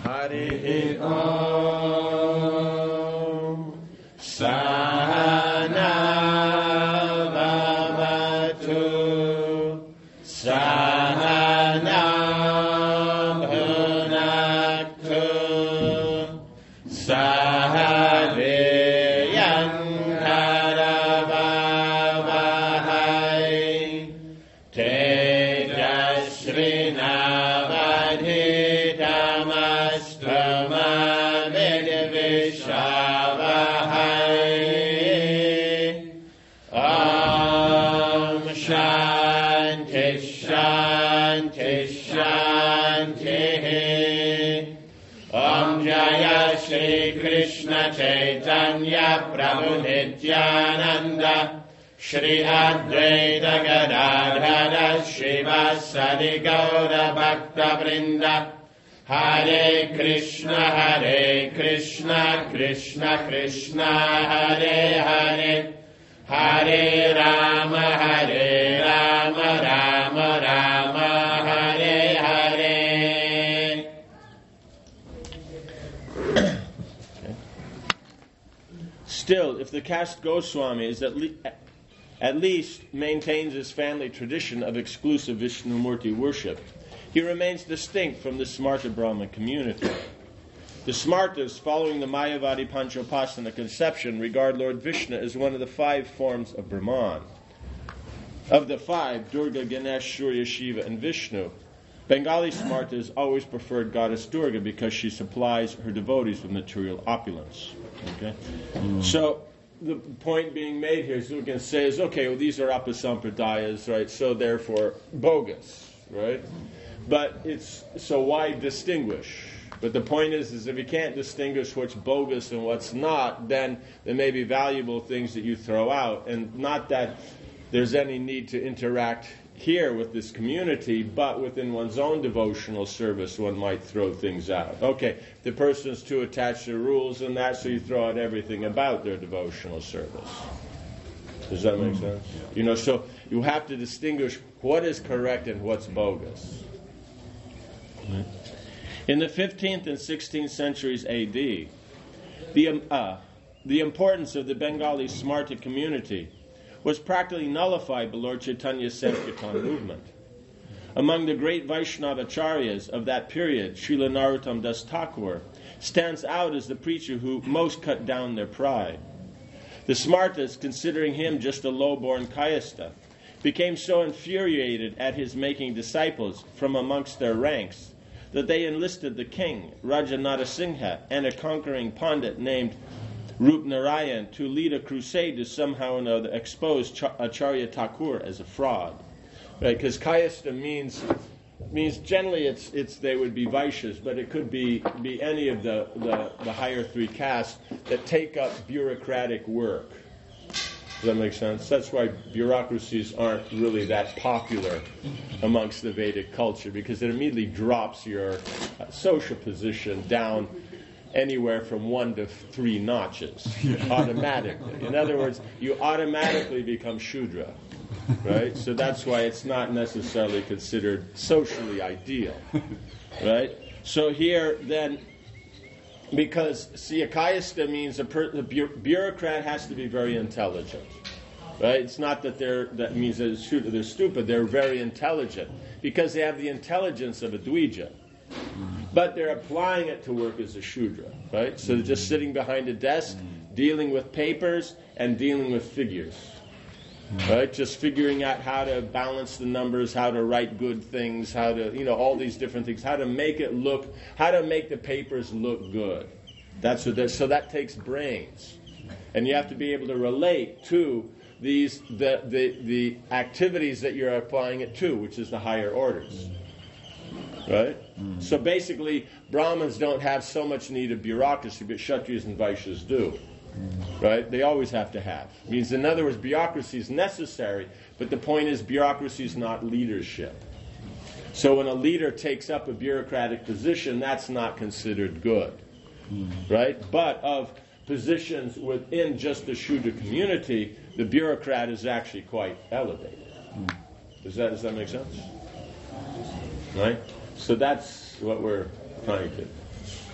Hari Om. Sahana Bhavatu. Sahana Bhunaktu. Sahaviyan Karavavahai. Tejasrinavadhitamastu Vidvishavahai. Om Shanti Shanti Shanti. Om Jaya Shri Krishna Chaitanya Prabhu Nityananda Shri Advaita Gadadhara Srivasadi Gaura Bhakta Vrinda. Hare Krishna Krishna Krishna Hare Hare. Hare Rama Rama Rama Hare Hare. Still, if the caste Goswami is at least maintains his family tradition of exclusive Vishnumurti worship, he remains distinct from the Smarta Brahmin community. The Smartas, following the Mayavadi Panchopasana conception, regard Lord Vishnu as one of the 5 forms of Brahman. Of the 5, Durga, Ganesh, Surya, Shiva, and Vishnu, Bengali Smartas always preferred goddess Durga because she supplies her devotees with material opulence. Okay? So, the point being made here is we can say is, okay, well, these are apasampradayas, right? So therefore, bogus, right? But so why distinguish? But the point is if you can't distinguish what's bogus and what's not, then there may be valuable things that you throw out. And not that there's any need to interact here with this community, but within one's own devotional service, one might throw things out. Okay, the person's too attached to rules and that, so you throw out everything about their devotional service. Does that make sense? So you have to distinguish what is correct and what's bogus. In the 15th and 16th centuries A.D., the importance of the Bengali Smarta community was practically nullified by Lord Chaitanya's Sankirtan movement. Among the great Vaishnavacharyas of that period, Srila Narottam Das Thakur stands out as the preacher who most cut down their pride. The Smartas, considering him just a low-born Kayastha, became so infuriated at his making disciples from amongst their ranks that they enlisted the king, Raja Narasingha, and a conquering Pandit named Rup Narayan to lead a crusade to somehow or another expose Acharya Thakur as a fraud. Right? Because Kayastha means generally it's they would be Vaishyas, but it could be any of the higher 3 castes that take up bureaucratic work. Does that make sense? That's why bureaucracies aren't really that popular amongst the Vedic culture, because it immediately drops your social position down anywhere from 1 to 3 notches automatically. In other words, you automatically become Shudra, right? So that's why it's not necessarily considered socially ideal, right? So here then, because a Kayastha means the bureaucrat has to be very intelligent, right? It's not that that means that they're stupid. They're very intelligent because they have the intelligence of a Dvija. But they're applying it to work as a Shudra, right? So they're just sitting behind a desk, dealing with papers and dealing with figures, right? Just figuring out how to balance the numbers, how to write good things, how to, all these different things, how to make the papers look good. That's what so that takes brains. And you have to be able to relate to the activities that you're applying it to, which is the higher orders. Right? So basically, Brahmins don't have so much need of bureaucracy, but Kshatriyas and Vaishyas do. Right? They always have to have. It means, in other words, bureaucracy is necessary, but the point is bureaucracy is not leadership. So when a leader takes up a bureaucratic position, that's not considered good. Right? But of positions within just the Shudra community, the bureaucrat is actually quite elevated. Does that make sense? Right? So that's what we're trying to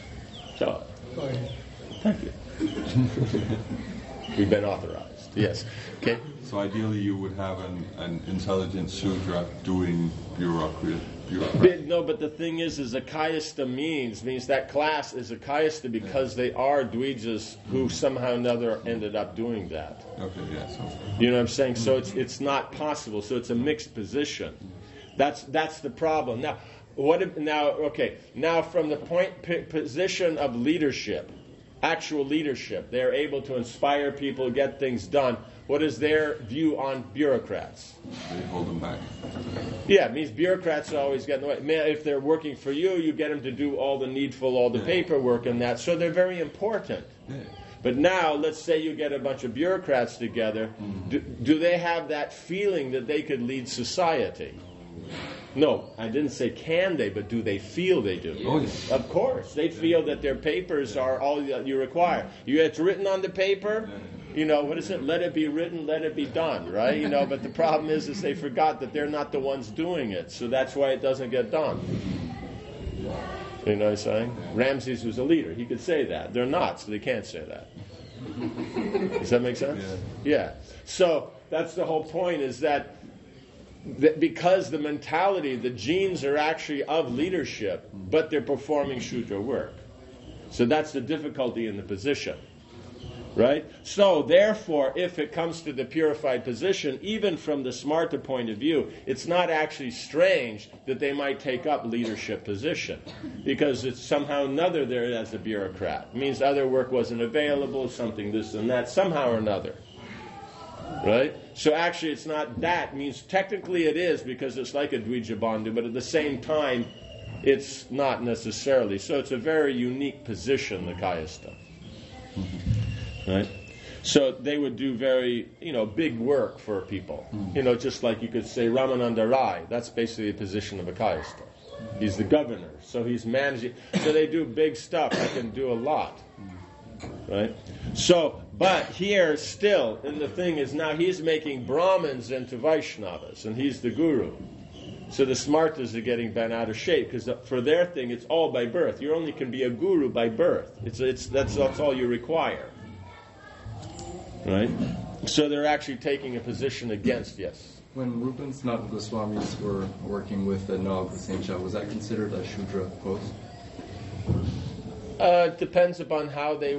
So, thank you. We've been authorized. Yes. Okay. So ideally, you would have an intelligent Shudra doing bureaucracy. No, but the thing is a Kayastha means that class is a Kayastha because they are Dvijas who somehow or another ended up doing that. Okay, yeah. So. You know what I'm saying? So it's not possible. So it's a mixed position. That's the problem. Now, Now from the position of leadership, actual leadership, they're able to inspire people, get things done. What is their view on bureaucrats? They hold them back. Yeah, it means bureaucrats always get in the way. Man, if they're working for you, you get them to do all the needful, all the paperwork and that. So they're very important. Yeah. But now, let's say you get a bunch of bureaucrats together. Mm-hmm. Do they have that feeling that they could lead society? No, I didn't say can they, but do they feel they do? Oh, yes. Of course. They feel that their papers are all that you require. It's written on the paper. What is it? Let it be written, let it be done, right? But the problem is they forgot that they're not the ones doing it. So that's why it doesn't get done. You know what I'm saying? Ramses was a leader. He could say that. They're not, so they can't say that. Does that make sense? Yeah. So that's the whole point, is that because the mentality, the genes are actually of leadership, but they're performing Shudra work. So that's the difficulty in the position. Right? So, therefore, if it comes to the purified position, even from the Smarta point of view, it's not actually strange that they might take up leadership position. Because it's somehow another there as a bureaucrat. It means other work wasn't available, something this and that, somehow or another. Right? So actually it's not that. It means technically it is, because it's like a Dvija Bandhu, but at the same time, it's not necessarily. So it's a very unique position, the Kayastha. Right? So they would do very, big work for people. Just like you could say Ramananda Rai, that's basically the position of a Kayastha. He's the governor, so he's managing. So they do big stuff. I can do a lot. Right? So, but here still, and the thing is now he's making Brahmins into Vaishnavas, and he's the guru. So the Smartas are getting bent out of shape, because for their thing, it's all by birth. You only can be a guru by birth. That's all you require. Right? So they're actually taking a position against, yes. When Rupa and Sanatana Goswamis were working with Nag Hussain Shah, was that considered a Shudra post? It depends upon how it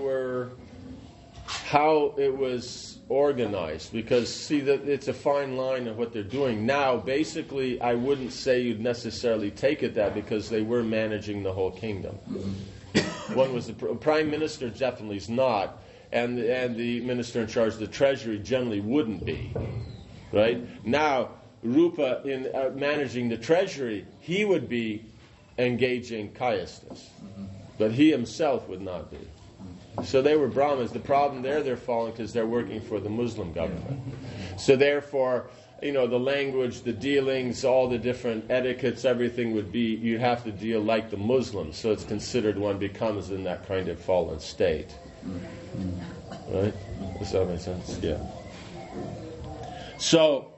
was organized. Because, see, it's a fine line of what they're doing. Now, basically, I wouldn't say you'd necessarily take it that, because they were managing the whole kingdom. Mm-hmm. One was the Prime Minister, definitely is not. And the minister in charge of the treasury generally wouldn't be, right? Now, Rupa, in managing the treasury, he would be engaging Kayasthas, but he himself would not be. So they were Brahmins. The problem they're falling because they're working for the Muslim government. So therefore, the language, the dealings, all the different etiquettes, everything would be, you have to deal like the Muslims. So it's considered one becomes in that kind of fallen state. Right? Does that make sense? Yeah. So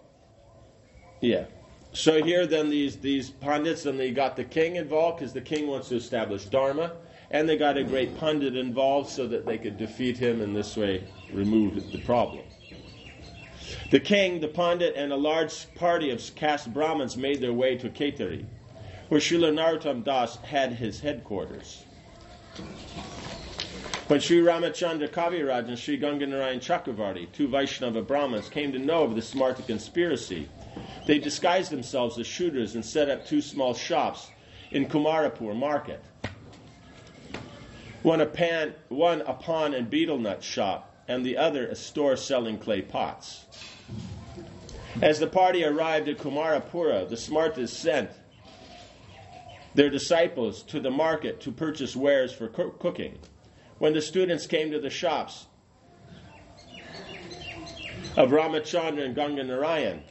here then these Pandits, and they got the king involved because the king wants to establish Dharma, and they got a great Pandit involved so that they could defeat him and this way remove the problem. The king, the Pandit, and a large party of caste Brahmins made their way to Kaitari, where Srila Narottam Das had his headquarters. When Sri Ramachandra Kaviraj and Sri Ganganarayan Chakravarti, two Vaishnava Brahmins, came to know of the Smarta conspiracy, they disguised themselves as Shudras and set up two small shops in Kumarapur market. One a pawn and betel nut shop, and the other a store selling clay pots. As the party arrived at Kumarapura, the Smartas sent their disciples to the market to purchase wares for cooking. When the students came to the shops of Ramachandra and Ganganarayan,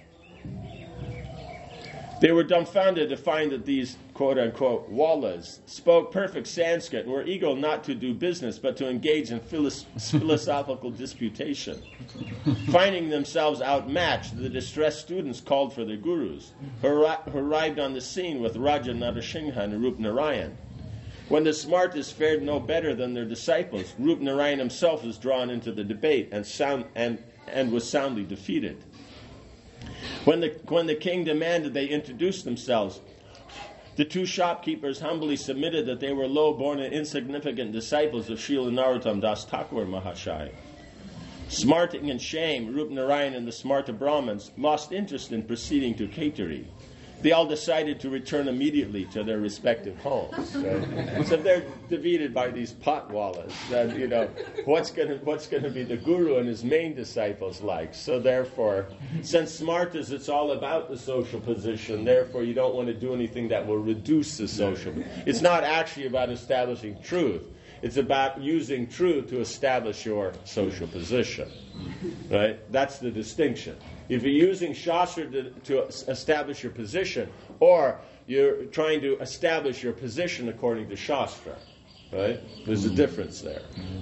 they were dumbfounded to find that these quote-unquote wallas spoke perfect Sanskrit and were eager not to do business but to engage in philosophical disputation. Finding themselves outmatched, the distressed students called for their gurus, who arrived on the scene with Raja Narasingha and Rup Narayan. When the Smartas fared no better than their disciples, Rup Narayan himself was drawn into the debate and was soundly defeated. When the king demanded they introduce themselves, the two shopkeepers humbly submitted that they were low-born and insignificant disciples of Srila Narottam Das Thakur Mahashaya. Smarting in shame, Rup Narayan and the Smarta Brahmins lost interest in proceeding to Kaituri. They all decided to return immediately to their respective homes. Right? So they're defeated by these potwallas. That, what's going to be the guru and his main disciples like? So therefore, since Smartas, it's all about the social position. Therefore, you don't want to do anything that will reduce the social. It's not actually about establishing truth. It's about using truth to establish your social position. Right? That's the distinction. If you're using Shastra to establish your position, or you're trying to establish your position according to Shastra, right? There's a difference there.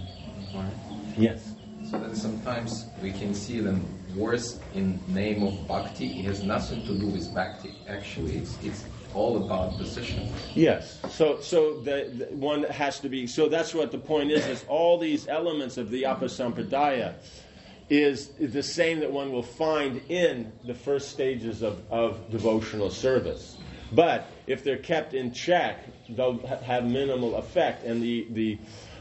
Yes? So that sometimes we can see them worse in name of bhakti. It has nothing to do with bhakti. Actually, it's all about position. Yes. So the one has to be. So that's what the point is all these elements of the Apasampradaya is the same that one will find in the first stages of devotional service. But if they're kept in check, they'll have minimal effect, and the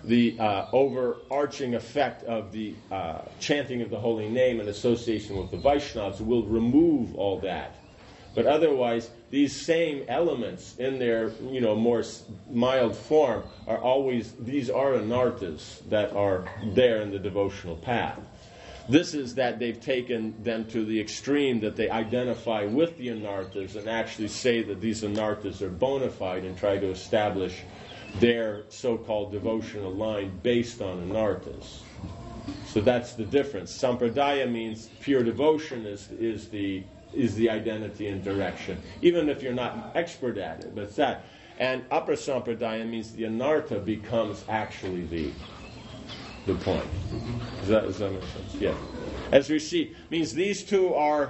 overarching effect of the chanting of the holy name and association with the Vaishnavas will remove all that. But otherwise, these same elements in their more mild form are always, these are anarthas that are there in the devotional path. This is that they've taken them to the extreme that they identify with the anarthas and actually say that these anarthas are bona fide and try to establish their so-called devotional line based on anarthas. So that's the difference. Sampradaya means pure devotion is the identity and direction, even if you're not expert at it. But it's that. And upper sampradaya means the anartha becomes actually the point. Does that make sense? Yeah. As we see, means these two are,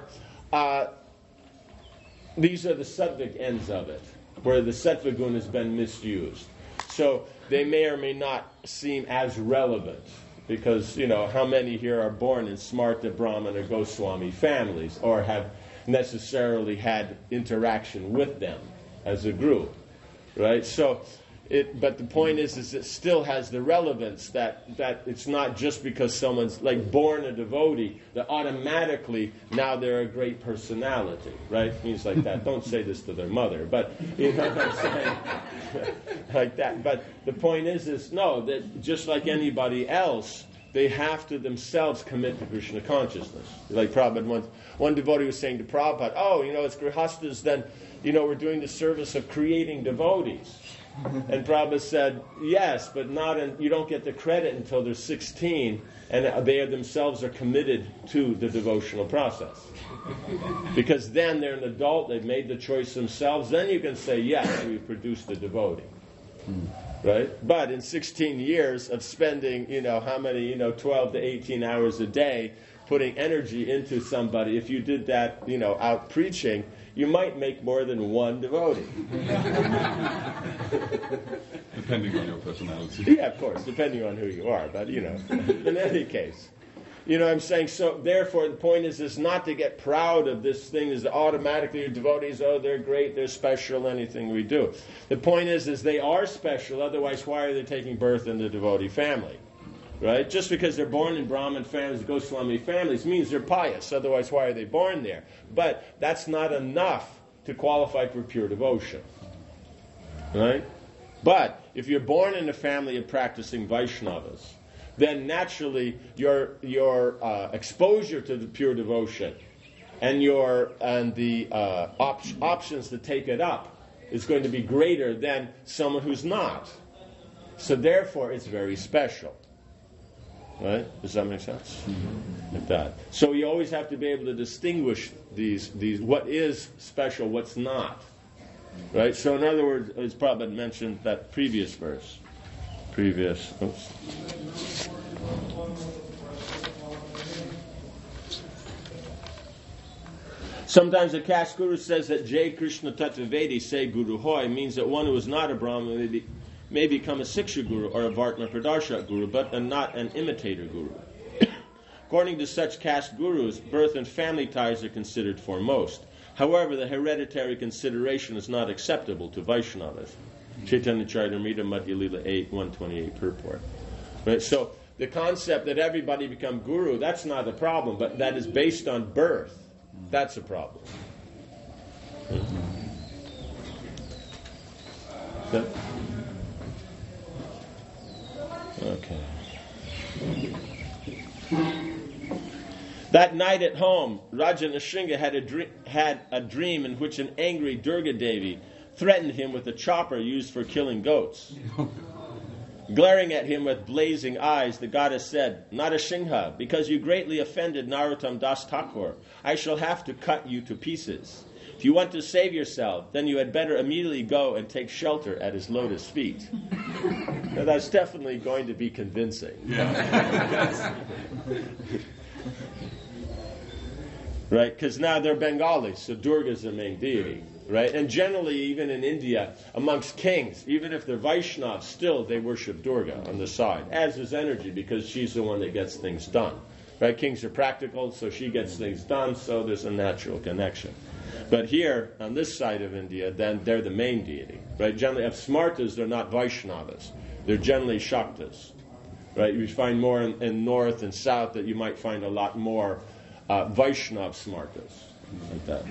these are the sattvic ends of it, where the sattva guna has been misused. So they may or may not seem as relevant, because, how many here are born in Smarta, Brahman, or Goswami families, or have necessarily had interaction with them as a group, right? So, but the point is it still has the relevance that it's not just because someone's like born a devotee that automatically now they're a great personality, right? Means like that. Don't say this to their mother, but you know what I'm saying, like that. But the point is no, that just like anybody else, they have to themselves commit to Krishna consciousness. Like Prabhupada, one devotee was saying to Prabhupada, it's grihastas, then we're doing the service of creating devotees. And Prabhupada said, yes, but you don't get the credit until they're 16 and they themselves are committed to the devotional process. Because then they're an adult, they've made the choice themselves, then you can say, yes, we've produced a devotee. Right? But in 16 years of spending, how many, 12 to 18 hours a day putting energy into somebody, if you did that, out preaching, you might make more than one devotee. Depending on your personality. Yeah, of course, depending on who you are. But, in any case. I'm saying? So, therefore, the point is not to get proud of this thing is automatically your devotees, they're great, they're special, anything we do. The point is they are special, otherwise why are they taking birth in the devotee family? Right? Just because they're born in Brahmin families, Goswami families, means they're pious. Otherwise, why are they born there? But that's not enough to qualify for pure devotion. Right? But if you're born in a family of practicing Vaishnavas, then naturally your exposure to the pure devotion and the options to take it up is going to be greater than someone who's not. So therefore, it's very special. Right? Does that make sense? Mm-hmm. Like that. So you always have to be able to distinguish these what is special, what's not. Right? So in other words, as Prabhupada mentioned that previous verse. Sometimes the caste guru says that Jai Krishna Tattvavedi say Guru Hoy means that one who is not a Brahmavedi may become a Siksha guru or a Vartma Pradarshak guru, but not an imitator guru. According to such caste gurus, birth and family ties are considered foremost. However, the hereditary consideration is not acceptable to Vaishnavas. Chaitanya Charitamrita Madhya Lila 8, 128 purport. Right? So the concept that everybody become guru, that's not a problem, but that is based on birth. That's a problem. Okay. That night at home, Raja Nrsinga had a dream in which an angry Durga Devi threatened him with a chopper used for killing goats. Glaring at him with blazing eyes, the goddess said, "Narasingha, because you greatly offended Narottam Das Thakur, I shall have to cut you to pieces. If you want to save yourself, then you had better immediately go and take shelter at his lotus feet." Now that's definitely going to be convincing. Right? Because now they're Bengalis, so Durga's the main deity. Right? And generally, even in India, amongst kings, even if they're Vaishnavas, still they worship Durga on the side, as is energy, because she's the one that gets things done. Right? Kings are practical, so she gets things done, so there's a natural connection. But here, on this side of India, then they're the main deity. Right? Generally, of Smartas, they're not Vaishnavas. They're generally Shaktas. Right? You find more in north and south that you might find a lot more Vaishnav Smartas. Like that.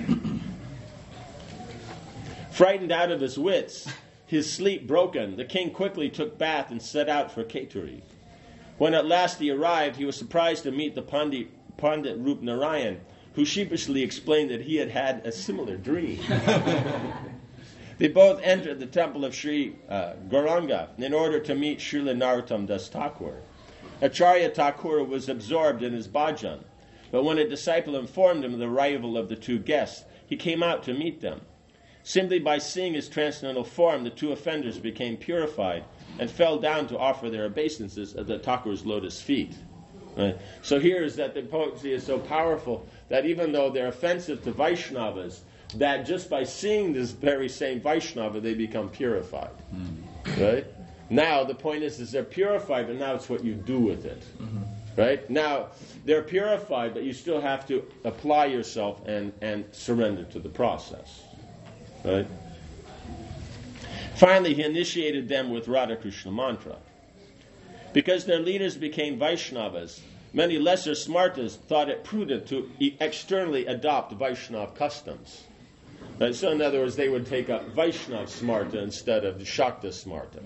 Frightened out of his wits, his sleep broken, the king quickly took bath and set out for Keturi. When at last he arrived, he was surprised to meet the Pandit Rup Narayan, who sheepishly explained that he had had a similar dream. They both entered the temple of Sri Gauranga in order to meet Srila Narottam Das Thakur. Acharya Thakur was absorbed in his bhajan, but when a disciple informed him of the arrival of the two guests, he came out to meet them. Simply by seeing his transcendental form, the two offenders became purified and fell down to offer their obeisances at the Thakur's lotus feet. Right? So here is that the potency is so powerful that even though they're offensive to Vaishnavas, that just by seeing this very same Vaishnava, they become purified. Right? Now, the point is they're purified, but now it's what you do with it. Right? Now, they're purified, but you still have to apply yourself and surrender to the process. Right? Finally, he initiated them with Radha Krishna mantra. Because their leaders became Vaishnavas, many lesser Smartas thought it prudent to externally adopt Vaishnav customs. Right? So in other words, they would take up Vaishnav Smarta instead of the Shakta Smarta.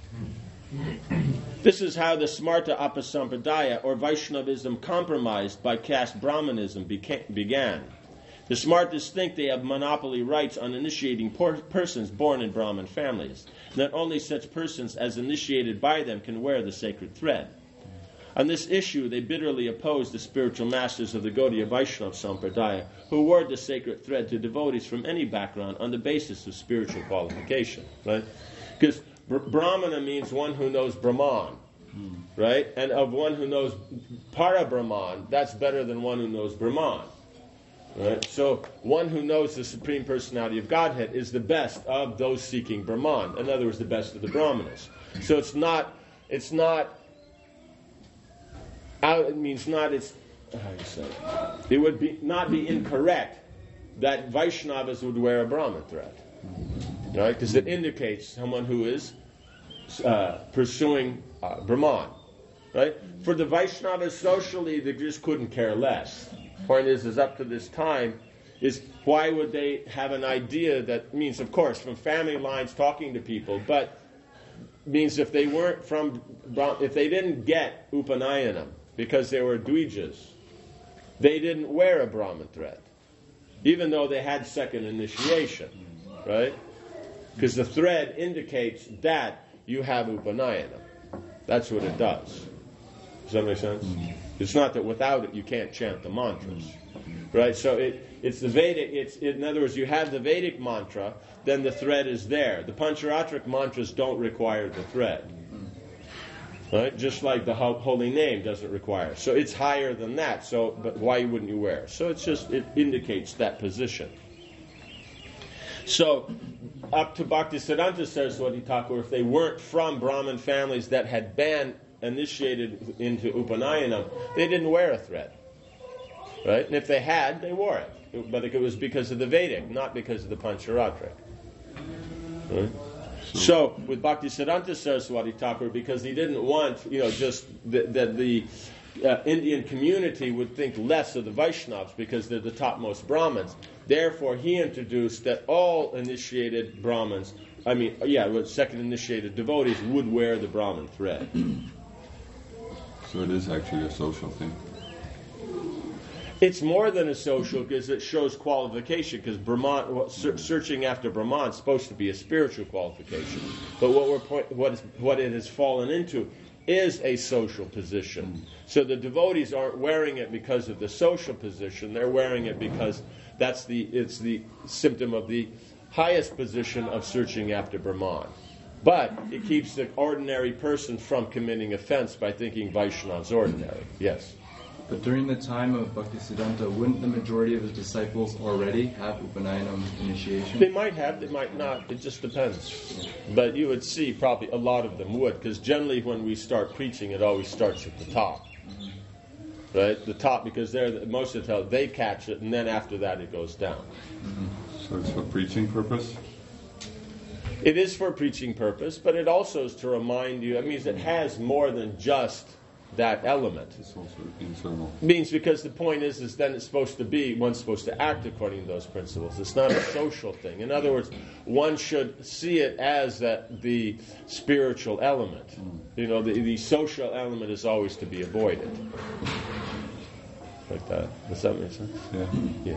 This is how the Smarta Apasampradaya, or Vaishnavism compromised by caste Brahmanism, began. The Smartas think they have monopoly rights on initiating persons born in Brahmin families, and that only such persons as initiated by them can wear the sacred thread. On this issue, they bitterly opposed the spiritual masters of the Gaudiya Vaishnava Sampradaya, who award the sacred thread to devotees from any background on the basis of spiritual qualification. Right? Because Brahmana means one who knows Brahman, right? And of one who knows Para-Brahman, that's better than one who knows Brahman. Right? So one who knows the Supreme Personality of Godhead is the best of those seeking Brahman. In other words, the best of the Brahmanas. So it would not be incorrect that Vaishnavas would wear a Brahman thread. Right? Because it indicates someone who is pursuing Brahman. Right? For the Vaishnavas socially, they just couldn't care less. Point is up to this time, is why would they have an idea that means, of course, from family lines talking to people, but means if they didn't get Upanayanam because they were Dvijas, they didn't wear a Brahman thread, even though they had second initiation, right? Because the thread indicates that you have Upanayanam. That's what it does. Does that make sense? It's not that without it you can't chant the mantras, right? So it's the Vedic. In other words, you have the Vedic mantra, then the thread is there. The Pancharatric mantras don't require the thread, right? Just like the holy name doesn't require. So it's higher than that. So, but why wouldn't you wear? So it indicates that position. So, up to Bhaktisiddhanta Saraswati Thakur, if they weren't from Brahmin families that had been initiated into Upanayanam, they didn't wear a thread. Right? And if they had, they wore it. But it was because of the Vedic, not because of the Pancharatric. Right? So, with Bhaktisiddhanta Saraswati Thakur, because he didn't want, just that the Indian community would think less of the Vaishnavas because they're the topmost Brahmins. Therefore, he introduced that all initiated Brahmins, second initiated devotees would wear the Brahmin thread. So it is actually a social thing. It's more than a social because it shows qualification. Because Brahman, searching after Brahman, is supposed to be a spiritual qualification. But what it has fallen into is a social position. So the devotees aren't wearing it because of the social position. They're wearing it because it's the symptom of the highest position of searching after Brahman. But it keeps the ordinary person from committing offense by thinking Vaishnava's ordinary. Yes. But during the time of Bhaktisiddhanta, wouldn't the majority of his disciples already have Upanayanam initiation? They might have, they might not. It just depends. But you would see probably a lot of them would, because generally when we start preaching, it always starts at the top. Right? The top, because most of the time they catch it, and then after that it goes down. So it's for preaching purpose? It is for preaching purpose, but it also is to remind you, it has more than just that element. It's also internal. Means because the point is then it's supposed to be, one's supposed to act according to those principles. It's not a social thing. In other words, one should see it as the spiritual element. The social element is always to be avoided. Like that. Does that make sense? Yeah.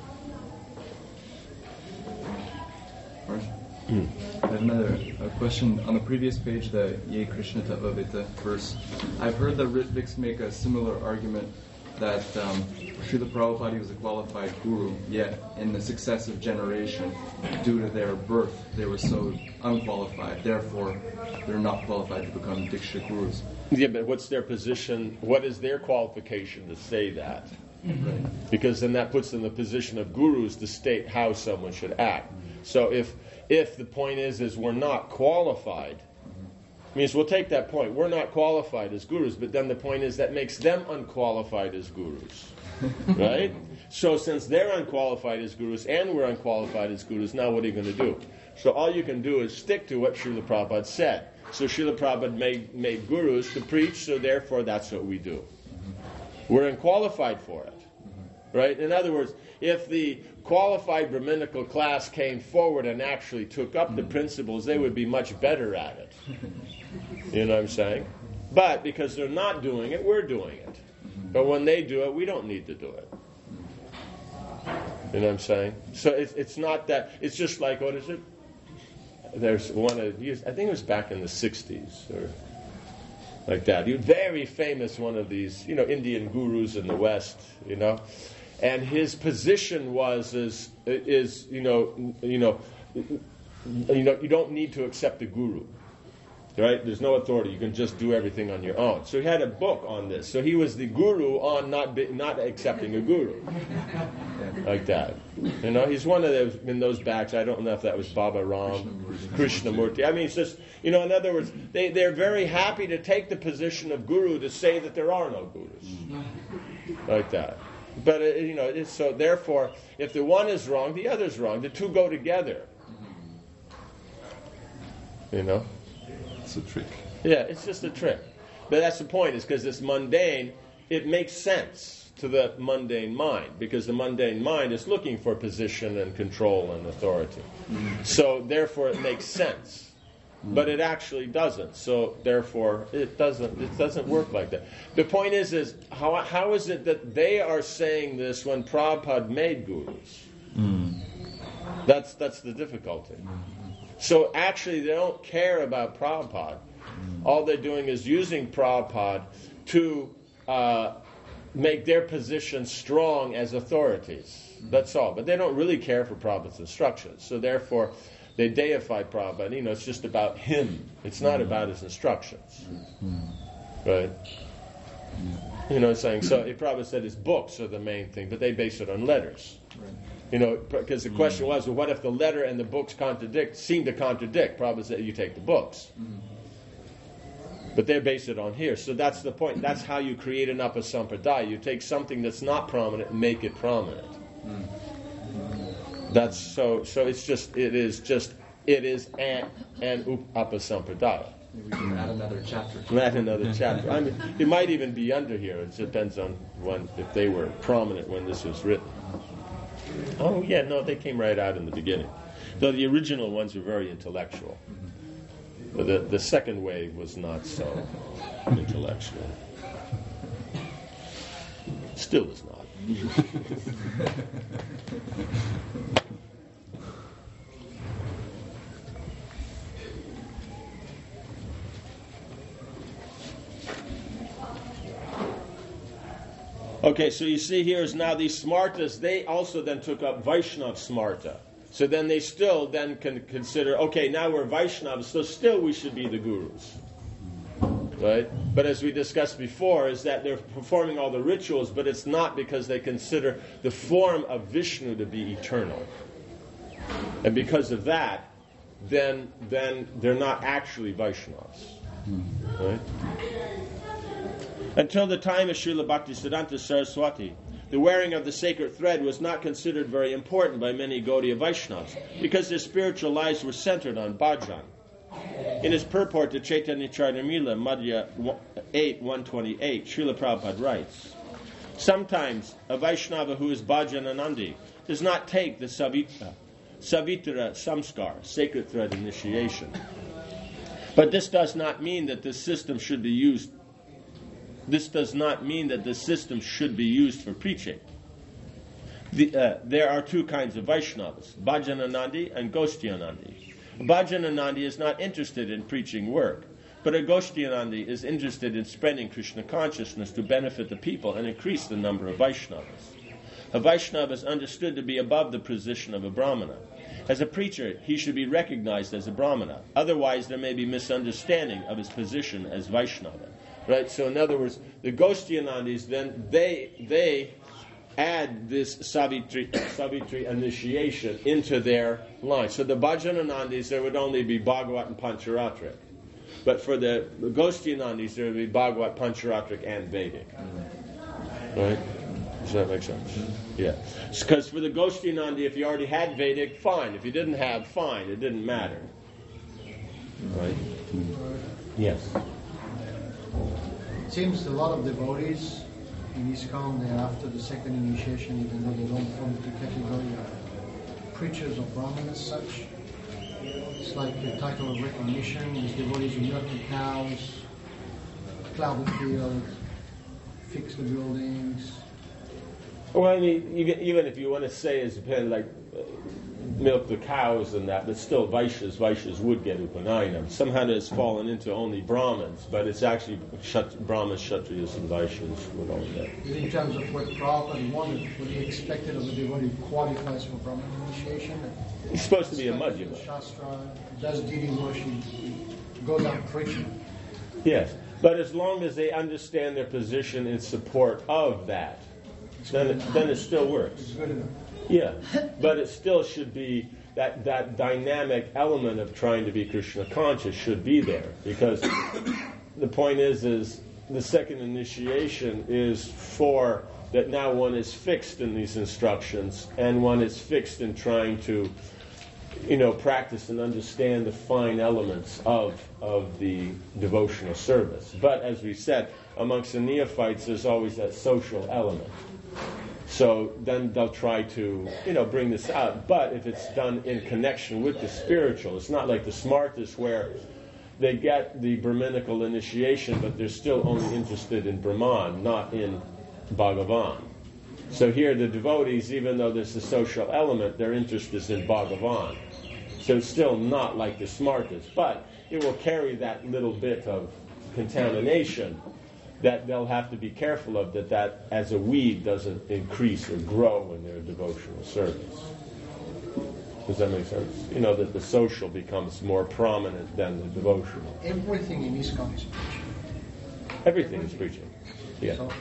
I have another question. On the previous page, the Ye Krishna Tattva verse, I've heard the Ritviks make a similar argument that Srila Prabhupada was a qualified guru, yet in the successive generation, due to their birth, they were so unqualified. Therefore, they're not qualified to become Diksha gurus. Yeah, but what's their position? What is their qualification to say that? Right. Because then that puts them in the position of gurus to state how someone should act. So if the point is we're not qualified, means we'll take that point. We're not qualified as gurus, but then the point is that makes them unqualified as gurus. Right? So since they're unqualified as gurus and we're unqualified as gurus, now what are you going to do? So all you can do is stick to what Srila Prabhupada said. So Srila Prabhupada made gurus to preach, so therefore that's what we do. We're unqualified for it. Right? In other words, if the qualified Brahminical class came forward and actually took up the principles, they would be much better at it. You know what I'm saying? But because they're not doing it, we're doing it. But when they do it, we don't need to do it. You know what I'm saying? So it's not that, it's just like, what is it? There's one of these, I think it was back in the 60s or like that. He was very famous, one of these, Indian gurus in the West, And his position was you don't need to accept a guru, right? There's no authority. You can just do everything on your own. So he had a book on this. So he was the guru on not accepting a guru, like that. He's one of those in those backs. I don't know if that was Baba Ram, Krishnamurti. It's just in other words, they're very happy to take the position of guru to say that there are no gurus, like that. But so therefore, if the one is wrong, the other's wrong. The two go together. It's a trick. Yeah, it's just a trick. But that's the point. Is because it's mundane. It makes sense to the mundane mind because the mundane mind is looking for position and control and authority. So therefore, it makes sense. But it actually doesn't. So therefore, it doesn't work like that. The point is how is it that they are saying this when Prabhupada made gurus? That's the difficulty. So actually, they don't care about Prabhupada. All they're doing is using Prabhupada to make their position strong as authorities. That's all. But they don't really care for Prabhupada's instructions. So therefore, they deify Prabhupada. It's just about him. It's not about his instructions. Right? You know what I'm saying? So Prabhupada said his books are the main thing, but they base it on letters. Right. You know, because the question was, well, what if the letter and the books seem to contradict? Prabhupada said, you take the books. But they base it on here. So that's the point. That's how you create an upasampradaya. You take something that's not prominent and make it prominent. That's so it's just it is an upasampradaya. We can add another chapter. Add another chapter. I mean, it might even be under here. It depends on if they were prominent when this was written. Oh yeah, no, they came right out in the beginning. Though the original ones were very intellectual. But the second wave was not so intellectual. Still is not. Okay, so you see here is now these smartas, they also then took up Vaishnav smarta. So then they still then can consider, okay, now we're Vaishnavas, so still we should be the gurus. Right? But as we discussed before, is that they're performing all the rituals, but it's not because they consider the form of Vishnu to be eternal. And because of that, then they're not actually Vaishnavas. Right? Until the time of Srila Bhaktisiddhanta Saraswati, the wearing of the sacred thread was not considered very important by many Gaudiya Vaishnavas because their spiritual lives were centered on bhajan. In his purport to Chaitanya Charitamrita, Madhya 8:128, Srila Prabhupada writes, sometimes a Vaishnava who is bhajananandi does not take the savitra samskar, sacred thread initiation. But this does not mean that this system should be used. This does not mean that the system should be used for preaching. There are two kinds of Vaishnavas, Bhajananandi and Goshtianandi. Bhajananandi is not interested in preaching work, but a Goshtianandi is interested in spreading Krishna consciousness to benefit the people and increase the number of Vaishnavas. A Vaishnava is understood to be above the position of a Brahmana. As a preacher, he should be recognized as a Brahmana. Otherwise, there may be misunderstanding of his position as Vaishnava. Right, so in other words, the Goshtianandis then they add this Savitri initiation into their line. So the Bhajananandis there would only be Bhagavat and Pancharatrik, but for the Goshtianandis there would be Bhagavat, Pancharatrik, and Vedic. Right? Does that make sense? Yeah. Because for the Goshtianandi, if you already had Vedic, fine. If you didn't have, fine. It didn't matter. Right? Yes. It seems a lot of devotees in ISKCON, they're after the second initiation, even though they don't form the category of preachers or brahmanas as such. It's like a title of recognition. These devotees who milk the cows, plow the field, fix the buildings. Well, I mean, even if you want to say it's like milk the cows and that, but still Vaishyas would get Upanayana. Somehow it's fallen into only Brahmins, but it's actually Brahmins, Kshatriyas, and Vaishyas would all get. In terms of what Prabhupada wanted, what he expected of a devotee who qualifies for Brahman initiation. He's supposed to be a Madhyama. Shastra, does deity worship, goes out preaching. Yes, but as long as they understand their position in support of that, then it still works. It's good enough. Yeah, but it still should be that dynamic element of trying to be Krishna conscious should be there, because the point is the second initiation is for that now one is fixed in these instructions and one is fixed in trying to practice and understand the fine elements of the devotional service. But as we said, amongst the neophytes there's always that social element. So then they'll try to, bring this out. But if it's done in connection with the spiritual, it's not like the Smartas where they get the Brahminical initiation, but they're still only interested in Brahman, not in Bhagavan. So here the devotees, even though there's a social element, their interest is in Bhagavan. So it's still not like the Smartas, but it will carry that little bit of contamination that they'll have to be careful of, that as a weed doesn't increase or grow in their devotional service. Does that make sense? That the social becomes more prominent than the devotional. Everything in ISKCON is preaching. Everything is preaching. Yeah. So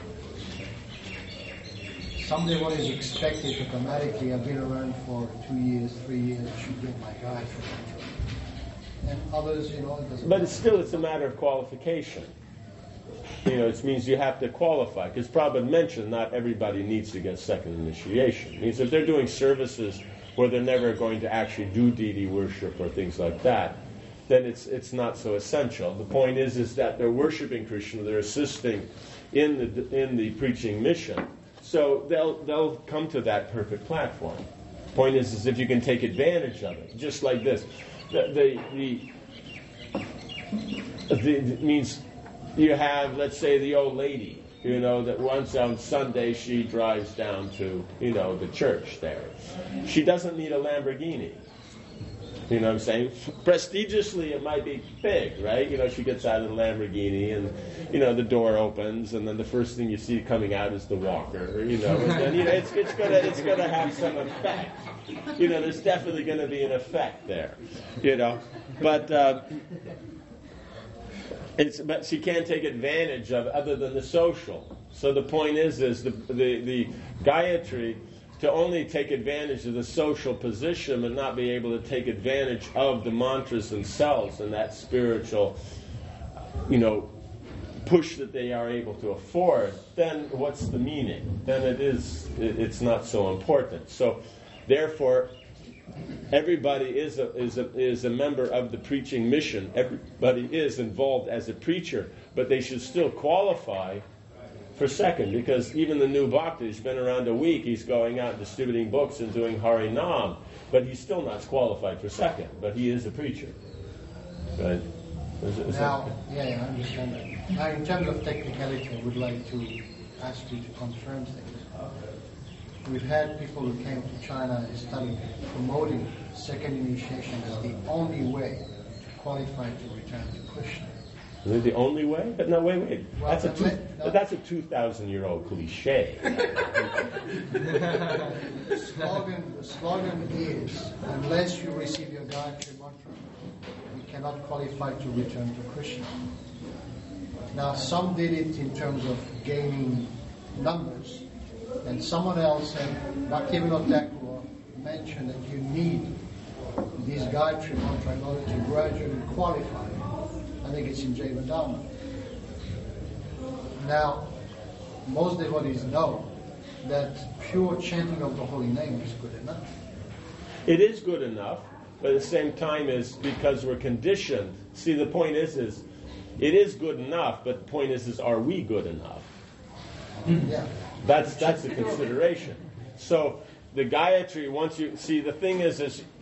some devotees expect it automatically. I've been around for 2 years, 3 years, I should get my Gayatri Mantra. And others, it doesn't But matter. it's a matter of qualification. It means you have to qualify. Because Prabhupada mentioned not everybody needs to get second initiation. It means if they're doing services where they're never going to actually do deity worship or things like that, then it's not so essential. The point is that they're worshiping Krishna, they're assisting in the preaching mission. So they'll come to that perfect platform. Point is if you can take advantage of it, just like this. It means you have, let's say, the old lady, that once on Sunday she drives down to, the church there. She doesn't need a Lamborghini. You know what I'm saying? Prestigiously, it might be big, right? She gets out of the Lamborghini and, the door opens and then the first thing you see coming out is the walker, and then, it's gonna have some effect. There's definitely going to be an effect there, But but she can't take advantage of it other than the social. So the point is the Gayatri, to only take advantage of the social position and not be able to take advantage of the mantras themselves and that spiritual, push that they are able to afford, then what's the meaning? Then it's not so important. So therefore, everybody is a member of the preaching mission. Everybody is involved as a preacher, but they should still qualify for second, because even the new bhakta, he's been around a week, he's going out distributing books and doing Hari Nam, but he's still not qualified for second, but he is a preacher. Right? Now, I understand that. Now, in terms of technicality, I would like to ask you to confirm things. We've had people who came to China and started promoting second initiation as the only way to qualify to return to Krishna. Is it the only way? But no, wait. Well, That's a 2,000-year-old cliche. The slogan is, unless you receive your Gayatri Mantra, you cannot qualify to return to Krishna. Now, some did it in terms of gaining numbers, and someone else said, Bhaktivinoda Thakur mentioned that you need this Gayatri Mantra in order to gradually qualify. I think it's in Jaiva Dharma. Now, most devotees know that pure chanting of the holy name is good enough. It is good enough, but at the same time is because we're conditioned. See, the point is it is good enough, but the point is are we good enough? Yeah. That's the consideration. So the Gayatri, once you see, the thing is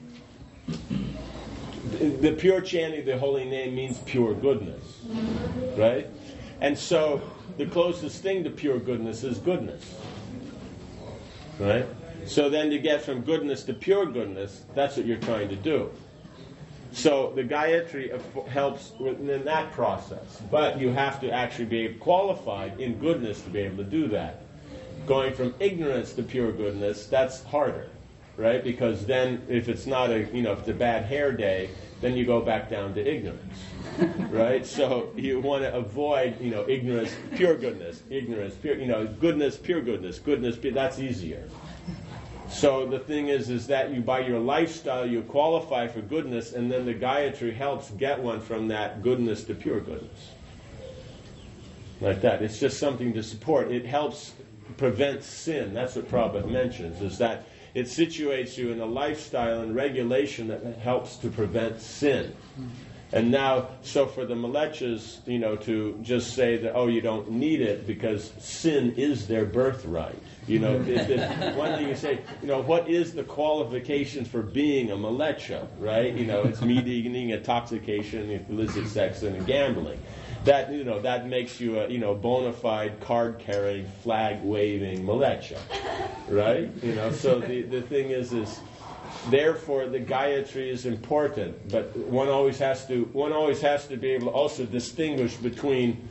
the pure chanting of the holy name means pure goodness, right? And so the closest thing to pure goodness is goodness, right? So then to get from goodness to pure goodness, that's what you're trying to do. So the Gayatri helps in that process, but you have to actually be qualified in goodness to be able to do that. Going from ignorance to pure goodness, that's harder, right? Because then if it's not if it's a bad hair day, then you go back down to ignorance, right? So you want to avoid, ignorance, pure goodness, ignorance, pure, goodness, pure goodness, that's easier. So the thing is that you, by your lifestyle, you qualify for goodness, and then the Gayatri helps get one from that goodness to pure goodness. Like that. It's just something to support. It helps prevent sin. That's what Prabhupada mentions, is that it situates you in a lifestyle and regulation that helps to prevent sin. And now, so for the Malechas, to just say that, you don't need it because sin is their birthright. One thing you say, what is the qualification for being a Malecha, right? It's meat eating, intoxication, illicit sex, and gambling. That, that makes you a, bona fide card-carrying, flag-waving Malecha, right? So the thing is therefore the Gayatri is important, but one always has to be able to also distinguish between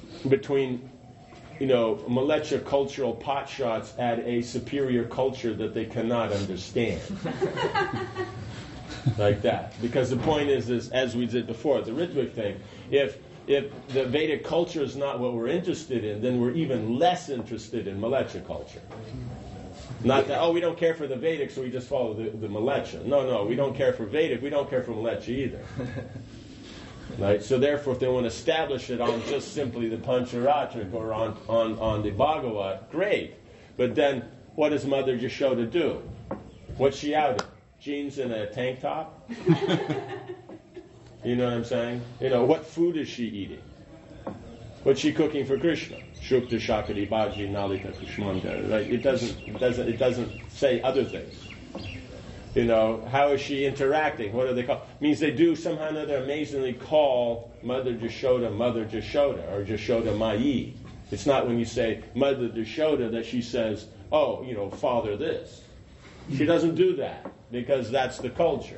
Malecha cultural potshots at a superior culture that they cannot understand. Like that. Because the point is, as we did before, the Ritwik thing, if if the Vedic culture is not what we're interested in, then we're even less interested in Malecha culture. Not that, we don't care for the Vedic, so we just follow the Malecha. No, we don't care for Vedic, we don't care for Malecha either. Right? So therefore, if they want to establish it on just simply the Pancharatric or on the Bhagavat, great. But then, what does Mother Yashoda do? What's she out in? Jeans and a tank top? You know what I'm saying? What food is she eating? What's she cooking for Krishna? Shukta Shakati Bhaji Nalita Kushmanda. Right? It doesn't say other things. How is she interacting? What do they call? Means they do somehow or another amazingly call Mother Jashoda or Jashoda Mai. It's not when you say Mother Jashoda that she says, Father this. She doesn't do that because that's the culture.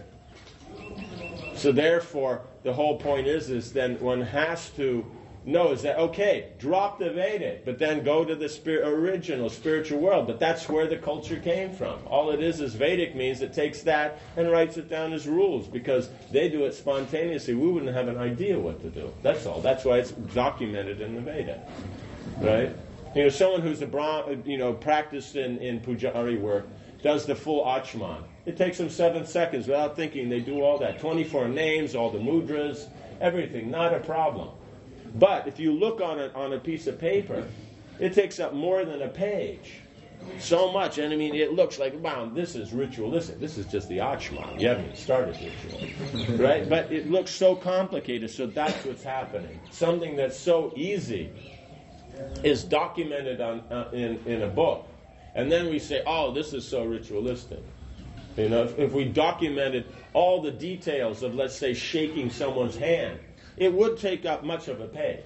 So therefore, the whole point is then one has to know is that, okay, drop the Vedic, but then go to the original spiritual world. But that's where the culture came from. All it is Vedic means it takes that and writes it down as rules because they do it spontaneously. We wouldn't have an idea what to do. That's all. That's why it's documented in the Veda. Right? Someone who's practiced in Pujari work does the full Achman. It takes them 7 seconds without thinking. They do all that. 24 names, all the mudras, everything. Not a problem. But if you look on a piece of paper, it takes up more than a page. So much. And it looks like, wow, this is ritualistic. This is just the Achman. You haven't even started ritual. Right? But it looks so complicated, so that's what's happening. Something that's so easy is documented in a book. And then we say, this is so ritualistic. If we documented all the details of, let's say, shaking someone's hand, it would take up much of a page.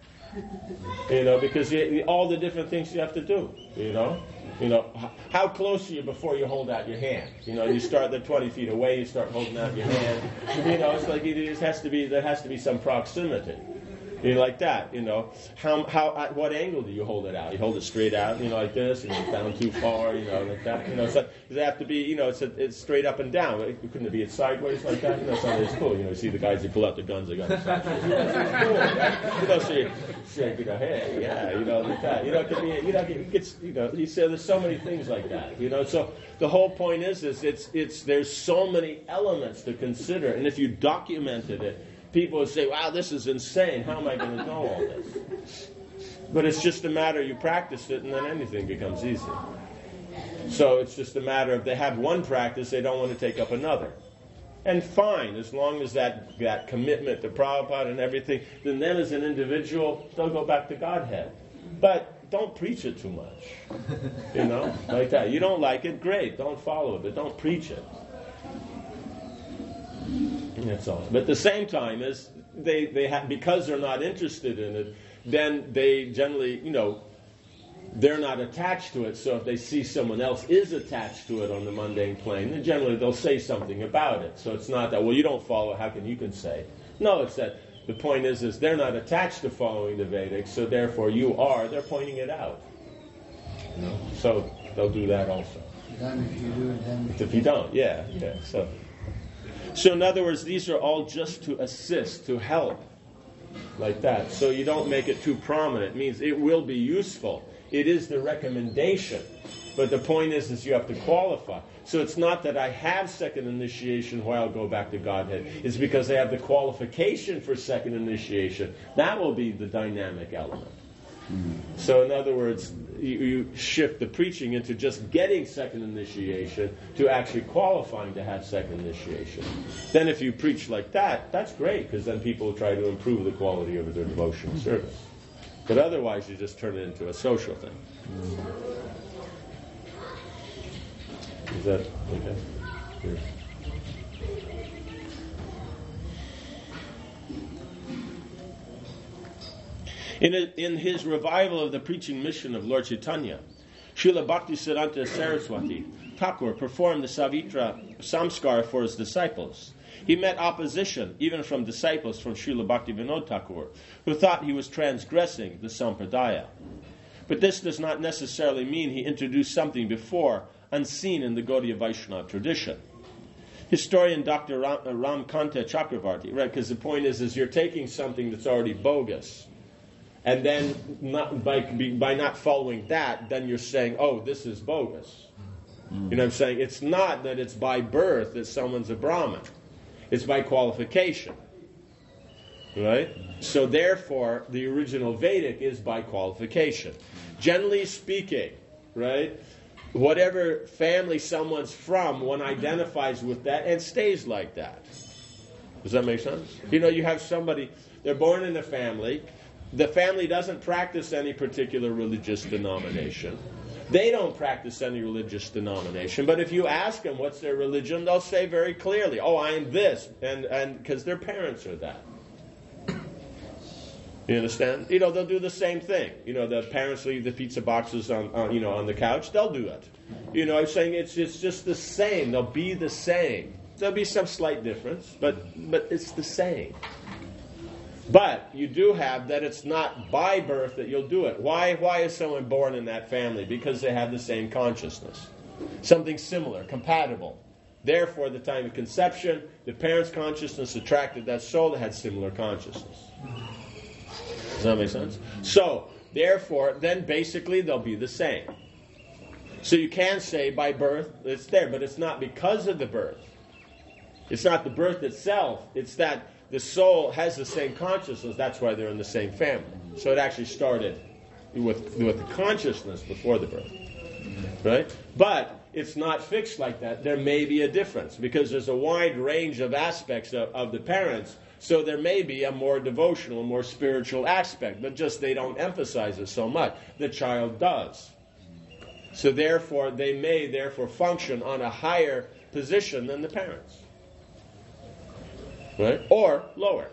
Because all the different things you have to do. How close are you before you hold out your hand? You start 20 feet away, you start holding out your hand. It's like there has to be some proximity. Like that, what angle do you hold it out? You hold it straight out, like this, and it's down too far, like that. So they have to be, it's straight up and down. Couldn't it be sideways like that? Something that's cool. You see the guys who pull out the guns, they got it sideways. It's cool, right? So you shake your head, like that. It could be, you say there's so many things like that. So the whole point is there's so many elements to consider, and if you documented it, people would say, wow, this is insane. How am I going to know all this? But it's just a matter, you practice it, and then anything becomes easy. So it's just a matter of they have one practice, they don't want to take up another. And fine, as long as that commitment to Prabhupada and everything, then as an individual, they'll go back to Godhead. But don't preach it too much. Like that. You don't like it, great. Don't follow it, but don't preach it. That's all. But at the same time, is because they're not interested in it, then they generally, they're not attached to it. So if they see someone else is attached to it on the mundane plane, then generally they'll say something about it. So it's not that, you don't follow it, how can you say? No, it's that the point is they're not attached to following the Vedic, so therefore you are. They're pointing it out. So they'll do that also. Then if you do it, then if you don't, yeah. So in other words, these are all just to assist, to help, like that. So you don't make it too prominent. It means it will be useful. It is the recommendation. But the point is you have to qualify. So it's not that I have second initiation why I'll go back to Godhead. It's because I have the qualification for second initiation. That will be the dynamic element. So in other words, you shift the preaching into just getting second initiation to actually qualifying to have second initiation. Then if you preach like that, that's great, because then people will try to improve the quality of their devotional service. But otherwise, you just turn it into a social thing. Is that okay? Here. In his revival of the preaching mission of Lord Chaitanya, Srila Bhaktisiddhanta Saraswati Thakur performed the Savitra Samskar for his disciples. He met opposition, even from disciples from Srila Bhaktivinoda Thakur, who thought he was transgressing the Sampradaya. But this does not necessarily mean he introduced something before unseen in the Gaudiya Vaishnava tradition. Historian Dr. Ramkanta Chakravarti, right? Because the point is you're taking something that's already bogus, and then by not following that, then you're saying, oh, this is bogus. You know what I'm saying? It's not that it's by birth that someone's a Brahmin. It's by qualification. Right? So therefore, the original Vedic is by qualification. Generally speaking, right? Whatever family someone's from, one identifies with that and stays like that. Does that make sense? You know, you have somebody, they're born in a family. The family doesn't practice any particular religious denomination. They don't practice any religious denomination. But if you ask them what's their religion, they'll say very clearly, oh, I am this. And because their parents are that. You understand? You know, they'll do the same thing. You know, the parents leave the pizza boxes on the couch. They'll do it. You know, I'm saying it's just the same. They'll be the same. There'll be some slight difference, but it's the same. But you do have that it's not by birth that you'll do it. Why is someone born in that family? Because they have the same consciousness. Something similar, compatible. Therefore, at the time of conception, the parents' consciousness attracted that soul that had similar consciousness. Does that make sense? So, therefore, then basically they'll be the same. So you can say by birth it's there, but it's not because of the birth. It's not the birth itself. It's that the soul has the same consciousness. That's why they're in the same family. So it actually started with the consciousness before the birth. Right? But it's not fixed like that. There may be a difference because there's a wide range of aspects of the parents. So there may be a more devotional, more spiritual aspect, but just they don't emphasize it so much. The child does. So therefore, they may function on a higher position than the parents. Right? Or lower.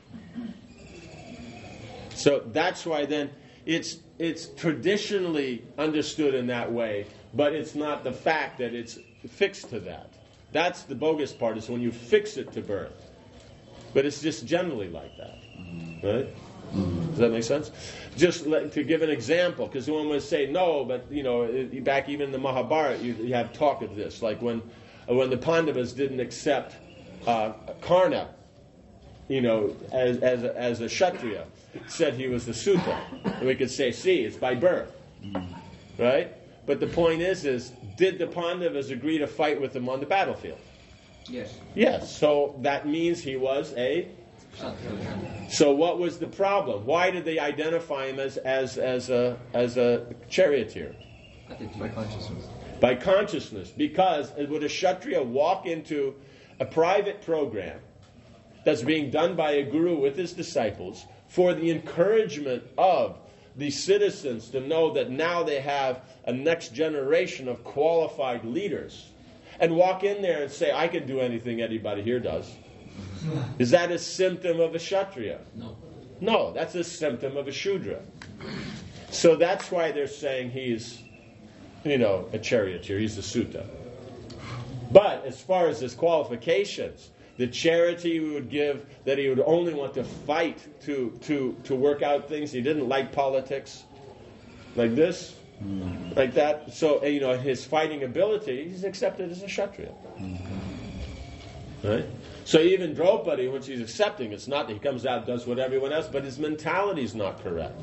So that's why then it's traditionally understood in that way, but it's not the fact that it's fixed to that. That's the bogus part, is when you fix it to birth. But it's just generally like that. Right? Does that make sense? Just to give an example, because one would say, no, but, you know, back even in the Mahabharata, you have talk of this. Like when the Pandavas didn't accept Karna, you know, as a Kshatriya, said he was the Sutta. And we could say, see, it's by birth. Right? But the point is, did the Pandavas agree to fight with him on the battlefield? Yes. Yes. So that means he was a... So what was the problem? Why did they identify him as a charioteer? By consciousness. By consciousness. Because would a Kshatriya walk into a private program that's being done by a guru with his disciples for the encouragement of the citizens to know that now they have a next generation of qualified leaders, and walk in there and say, I can do anything anybody here does? Is that a symptom of a Kshatriya? No. No, that's a symptom of a Shudra. So that's why they're saying he's, you know, a charioteer, he's a Sutta. But as far as his qualifications, the charity he would give, that he would only want to fight to work out things, he didn't like politics, like this, like that. So, you know, his fighting ability, he's accepted as a Kshatriya. Right? So even Draupadi, when she's accepting, it's not that he comes out and does what everyone else, but his mentality is not correct.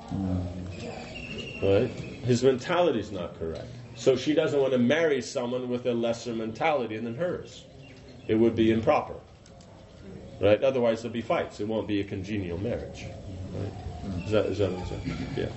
Right? His mentality is not correct. So she doesn't want to marry someone with a lesser mentality than hers. It would be improper. Right? Otherwise there'll be fights. It won't be a congenial marriage. Right? Is that make sense? Yeah.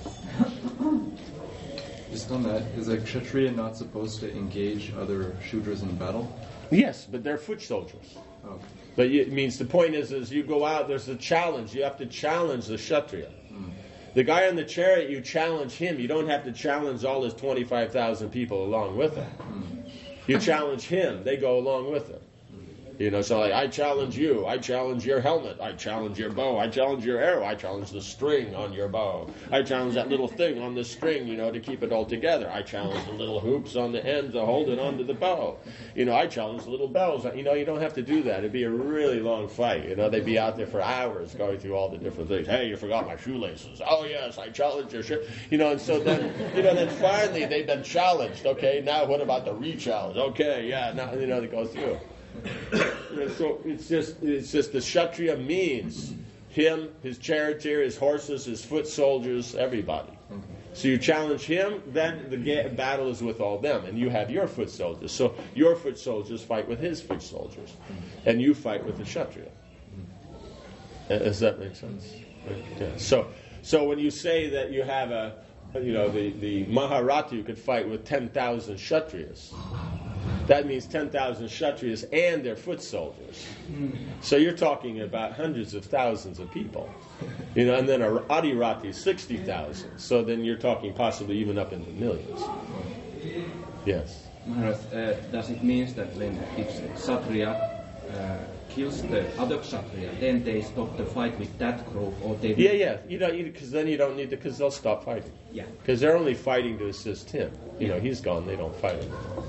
Just on that, is a Kshatriya not supposed to engage other Shudras in battle? Yes, but they're foot soldiers. Okay. But it means the point is you go out, there's a challenge. You have to challenge the Kshatriya. The guy on the chariot, you challenge him. You don't have to challenge all his 25,000 people along with him. You challenge him. They go along with him. You know, so like, I challenge you. I challenge your helmet. I challenge your bow. I challenge your arrow. I challenge the string on your bow. I challenge that little thing on the string, you know, to keep it all together. I challenge the little hoops on the ends to hold it onto the bow. You know, I challenge the little bells. You know, you don't have to do that. It'd be a really long fight. You know, they'd be out there for hours going through all the different things. Hey, you forgot my shoelaces. Oh, yes, I challenge your shit. You know, and so then, you know, then finally they've been challenged. Okay, now what about the re-challenge? Okay, yeah, now, you know, they go through. So it's just the Kshatriya means him, his charioteer, his horses, his foot soldiers, everybody. So you challenge him, then the battle is with all them, and you have your foot soldiers. So your foot soldiers fight with his foot soldiers, and you fight with the Kshatriya. Does that make sense? Yeah. So when you say that you have the Maharata, you could fight with 10,000 Kshatriyas. That means 10,000 Kshatriyas and their foot soldiers. So you're talking about hundreds of thousands of people. And then an Adirati is 60,000. So then you're talking possibly even up into millions. Yes. Maharaj, does it mean that when if Kshatriya kills the other Kshatriya, then they stop the fight with that group, or they... Yeah. Because then you don't need to, because they'll stop fighting. Yeah. Because they're only fighting to assist him. He's gone, they don't fight anymore.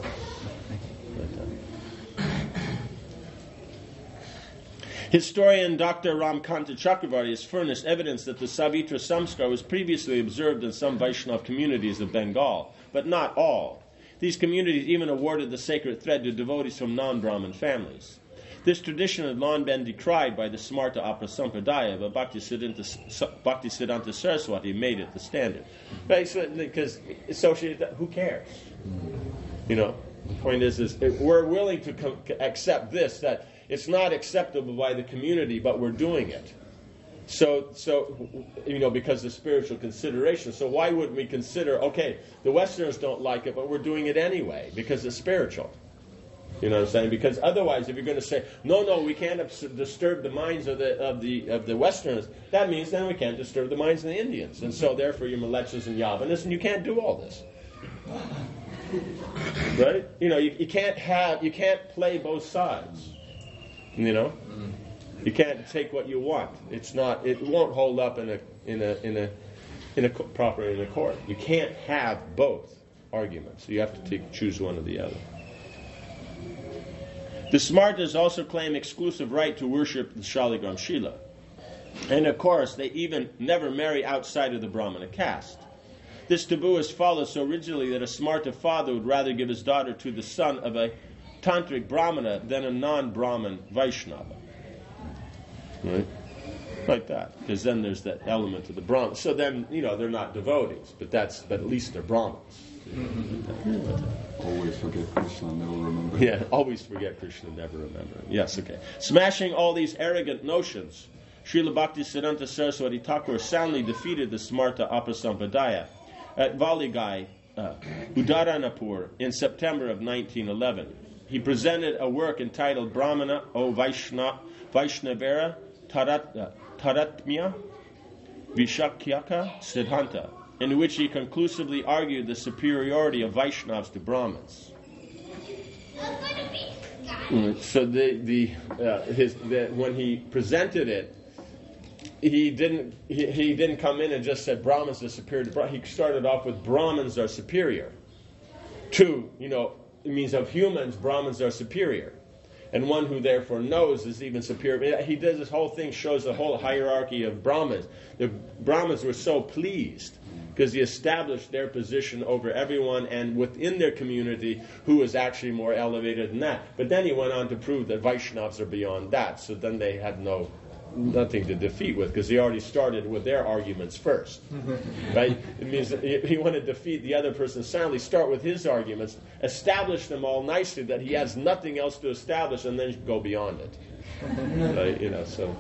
Historian Dr. Ramkanta Chakravarti has furnished evidence that the Savitra Samskar was previously observed in some Vaishnava communities of Bengal, but not all. These communities even awarded the sacred thread to devotees from non-Brahmin families. This tradition had long been decried by the Smarta Aprasampradaya, but Bhaktisiddhanta Saraswati made it the standard. Because associated, who cares? The point is we're willing to accept this, that it's not acceptable by the community, but we're doing it. So because of spiritual consideration. So why wouldn't we consider, okay, the Westerners don't like it, but we're doing it anyway, because it's spiritual. You know what I'm saying? Because otherwise, if you're going to say, no, we can't disturb the minds of the Westerners, that means then we can't disturb the minds of the Indians. And so therefore you're Malechas and Yavanas, and you can't do all this. Right? You can't play both sides. You can't take what you want. It won't hold up in a court. You can't have both arguments. You have to choose one or the other. The Smartas also claim exclusive right to worship the Shaligram Shila. And of course, they even never marry outside of the Brahmana caste. This taboo is followed so rigidly that a Smarta father would rather give his daughter to the son of a Tantric Brahmana than a non-Brahmin Vaishnava. Right? Like that. Because then there's that element of the Brahmins. So then, they're not devotees, but at least they're Brahmins. Always forget Krishna, never remember. Yeah, always forget Krishna, never remember. Yes, okay. Smashing all these arrogant notions, Srila Bhaktisiddhanta Saraswati Thakur soundly defeated the Smarta Aprasampadaya at Valigai, Udaranapur, in September of 1911. He presented a work entitled Brahmana O Vaishnavera Taratmya Vishakyaka Siddhanta, in which he conclusively argued the superiority of Vaishnavas to Brahmins. So when he presented it, he didn't come in and just said Brahmins are superior to Brahmins. He started off with Brahmins are superior. Two, it means of humans, Brahmins are superior. And one who therefore knows is even superior. He does this whole thing, shows the whole hierarchy of Brahmins. The Brahmins were so pleased because he established their position over everyone and within their community who was actually more elevated than that. But then he went on to prove that Vaishnavas are beyond that. So then they had nothing to defeat with, because he already started with their arguments first. Right? It means that he want to defeat the other person soundly, start with his arguments, establish them all nicely that he has nothing else to establish, and then go beyond it. Right? So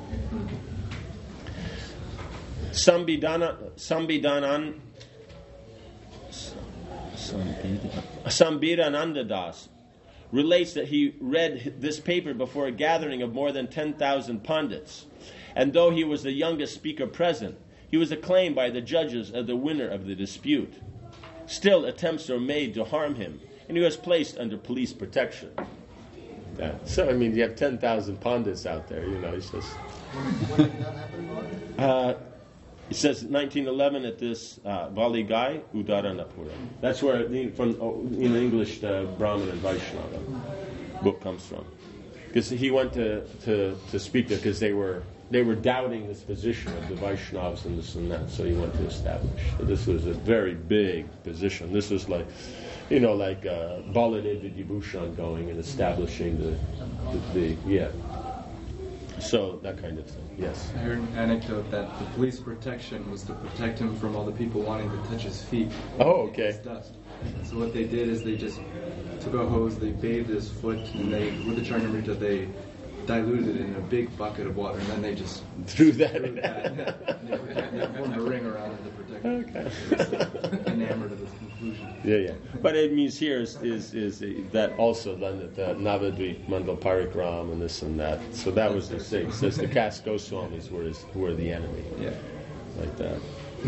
Sambidananda Das relates that he read this paper before a gathering of more than 10,000 pundits. And though he was the youngest speaker present, he was acclaimed by the judges as the winner of the dispute. Still, attempts were made to harm him, and he was placed under police protection. Yeah. So, you have 10,000 pundits out there, It's just... When did that happen, it says 1911 at this Valigai Udaranapura. That's where, from in English, the Brahman and Vaishnava book comes from. Because he went to speak there because they were they were doubting this position of the Vaishnavas and this and that, so he went to establish. So this was a very big position. This was like, like Baladeva Vibhushan going and establishing the So that kind of thing. Yes. I heard an anecdote that the police protection was to protect him from all the people wanting to touch his feet. Oh, okay. His dust. So what they did is they just took a hose, they bathed his foot, and with the Charnamrita they diluted it in a big bucket of water, and then they just threw that. They formed a ring around it to protect him. Okay. Enamored of his conclusion. Yeah. But it means here is that also then that the Navadvip Mandal Parikram and this and that. So that was the thing. It says the caste Goswamis were the enemy. Yeah. Like that.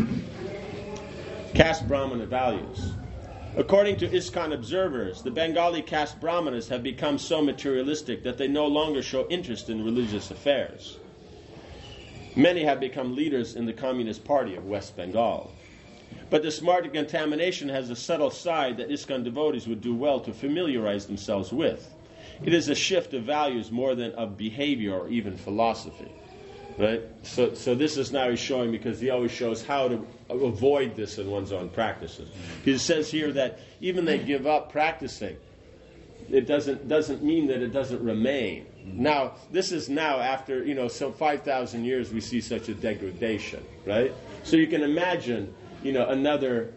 Caste Brahmana values. According to ISKCON observers, the Bengali caste Brahmanas have become so materialistic that they no longer show interest in religious affairs. Many have become leaders in the Communist Party of West Bengal. But the Smarta contamination has a subtle side that ISKCON devotees would do well to familiarize themselves with. It is a shift of values more than of behavior or even philosophy. Right? So this is now he's showing, because he always shows how to avoid this in one's own practices. He says here that even they give up practicing, it doesn't mean that it doesn't remain. Now, this is now after, some 5,000 years we see such a degradation, right? So you can imagine, another,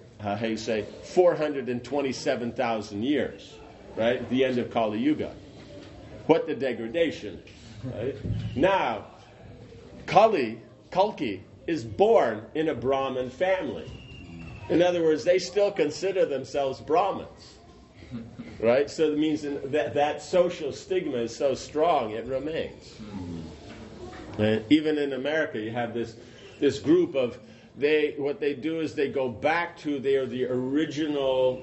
427,000 years, right? The end of Kali Yuga. What the degradation is, right? Now, Kalki is born in a Brahmin family. In other words, they still consider themselves Brahmins. Right? So it means that social stigma is so strong, it remains. And even in America, you have this group of, what they do is they go back to the original,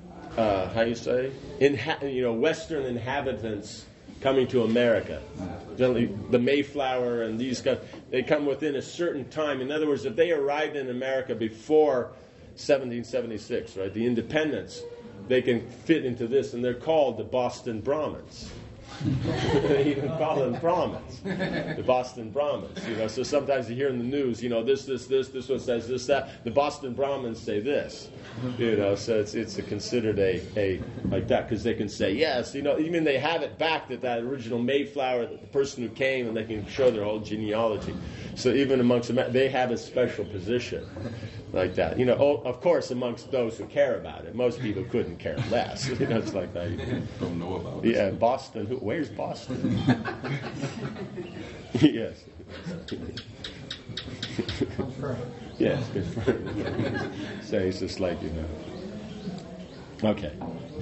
Western inhabitants coming to America. Generally, the Mayflower and these guys, they come within a certain time. In other words, if they arrived in America before 1776, right, the independence, they can fit into this, and they're called the Boston Brahmins. They even call them Brahmins, the Boston Brahmins. So sometimes you hear in the news, this one says this, that. The Boston Brahmins say this. So it's considered a like that, because they can say yes. Even they have it back that original Mayflower, the person who came, and they can show their whole genealogy. So even amongst them, they have a special position like that. Of course, amongst those who care about it, most people couldn't care less. It's like that. Don't know about it. Yeah, Boston. Where's Boston? Yes. Confirmed. Yes, confirmed. So it's just like, Okay.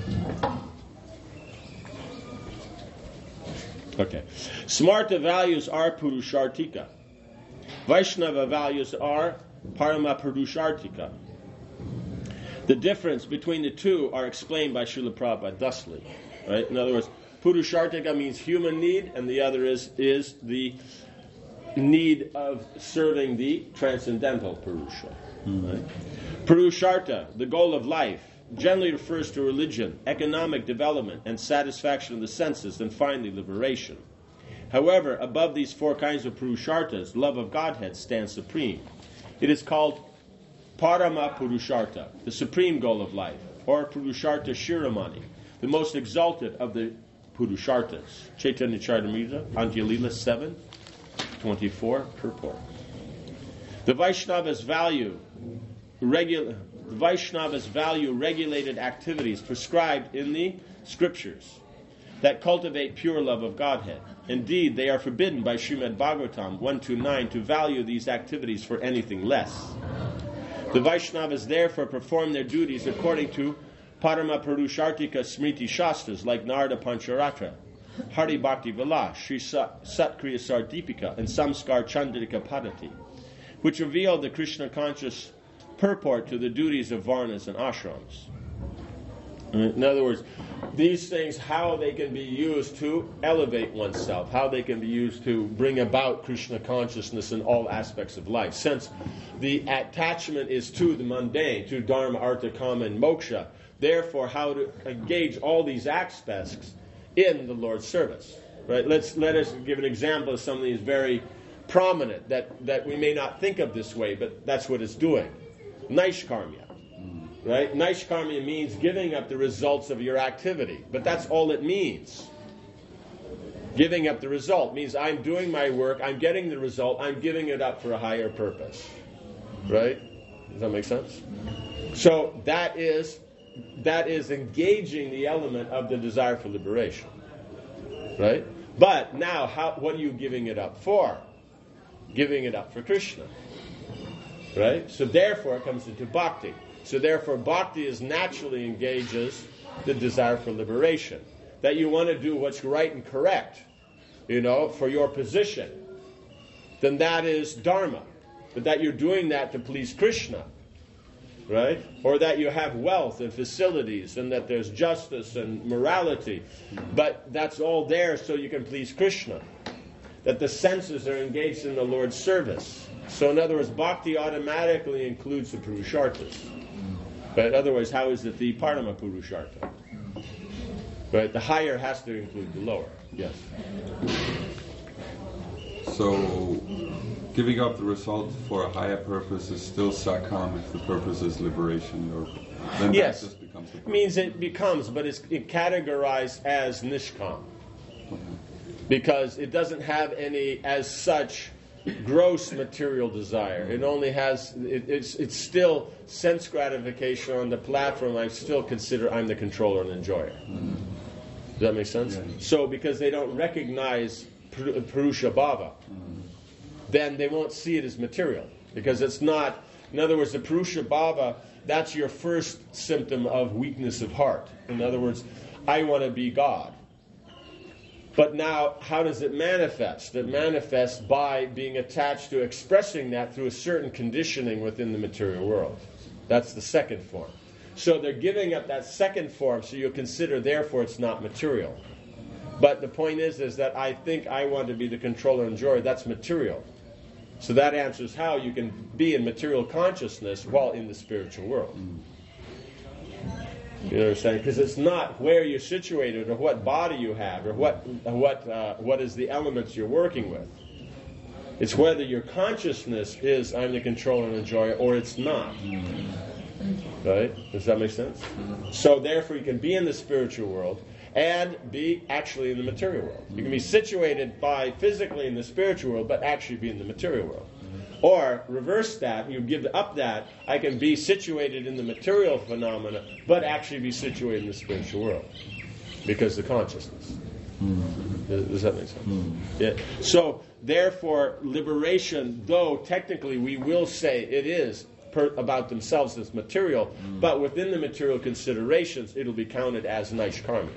Smarta values are Purushartika. Vaishnava values are Parama Purushartika. The difference between the two are explained by Srila Prabhupada thusly. Right? In other words, Purushartika means human need, and the other is the need of serving the transcendental Purusha. Right? Purusharta, the goal of life, generally refers to religion, economic development, and satisfaction of the senses, and finally liberation. However, above these four kinds of Purushartas, love of Godhead stands supreme. It is called Parama Purusharta, the supreme goal of life, or Purusharta Shiromani, the most exalted of the Purushartas. Chaitanya Charitamrita, Antya-lila 7:24 purport. The Vaishnavas value regulated activities prescribed in the scriptures that cultivate pure love of Godhead. Indeed, they are forbidden by Srimad Bhagavatam 129 to value these activities for anything less. The Vaishnavas therefore perform their duties according to Parama Purushartika Smriti Shastras like Narada Pancharatra, Hari Bhakti Vilas, Sri Satkriya Sardipika, and Samskar Chandrika Padati, which reveal the Krishna conscious purport to the duties of Varnas and Ashrams. In other words, these things, how they can be used to elevate oneself, how they can be used to bring about Krishna consciousness in all aspects of life. Since the attachment is to the mundane, to Dharma, Artha, Kama, and Moksha, therefore how to engage all these aspects in the Lord's service. Right? Let us give an example of some of these very prominent, that we may not think of this way, but that's what it's doing. Naishkarmya. Right? Naishkarmya means giving up the results of your activity. But that's all it means. Giving up the result means I'm doing my work, I'm getting the result, I'm giving it up for a higher purpose. Right? Does that make sense? So that is engaging the element of the desire for liberation. Right? But now, what are you giving it up for? Giving it up for Krishna. Right? So therefore it comes into bhakti. So therefore, bhakti naturally engages the desire for liberation. That you want to do what's right and correct, for your position. Then that is dharma. But that you're doing that to please Krishna. Right? Or that you have wealth and facilities and that there's justice and morality. But that's all there so you can please Krishna. That the senses are engaged in the Lord's service. So in other words, bhakti automatically includes the purusharthas. But otherwise, how is it the parama purushartha? But the higher has to include the lower. Yes. So, giving up the result for a higher purpose is still sakam if the purpose is liberation, or then yes. that just becomes the purpose. Means it becomes, but it's categorized as nishkam. Because it doesn't have any, as such, gross material desire. It only has, it's still sense gratification on the platform. I still consider I'm the controller and enjoyer. Does that make sense? Yeah. So because they don't recognize Purusha Bhava, then they won't see it as material. Because it's not, in other words, the Purusha Bhava, that's your first symptom of weakness of heart. In other words, I want to be God. But now, how does it manifest? It manifests by being attached to expressing that through a certain conditioning within the material world. That's the second form. So they're giving up that second form, so you'll consider, therefore, it's not material. But the point is that I think I want to be the controller and enjoyer. That's material. So that answers how you can be in material consciousness while in the spiritual world. You know what I'm saying? Because it's not where you're situated or what body you have or what is the elements you're working with. It's whether your consciousness is I'm the controller and enjoyer or it's not. Right? Does that make sense? So therefore you can be in the spiritual world and be actually in the material world. You can be situated by physically in the spiritual world but actually be in the material world. Or reverse that, you give up that, I can be situated in the material phenomena, but actually be situated in the spiritual world. Because of the consciousness. Does that make sense? Yeah. So, therefore, liberation, though technically we will say it is about themselves as material, but within the material considerations, it'll be counted as Naishkarmya.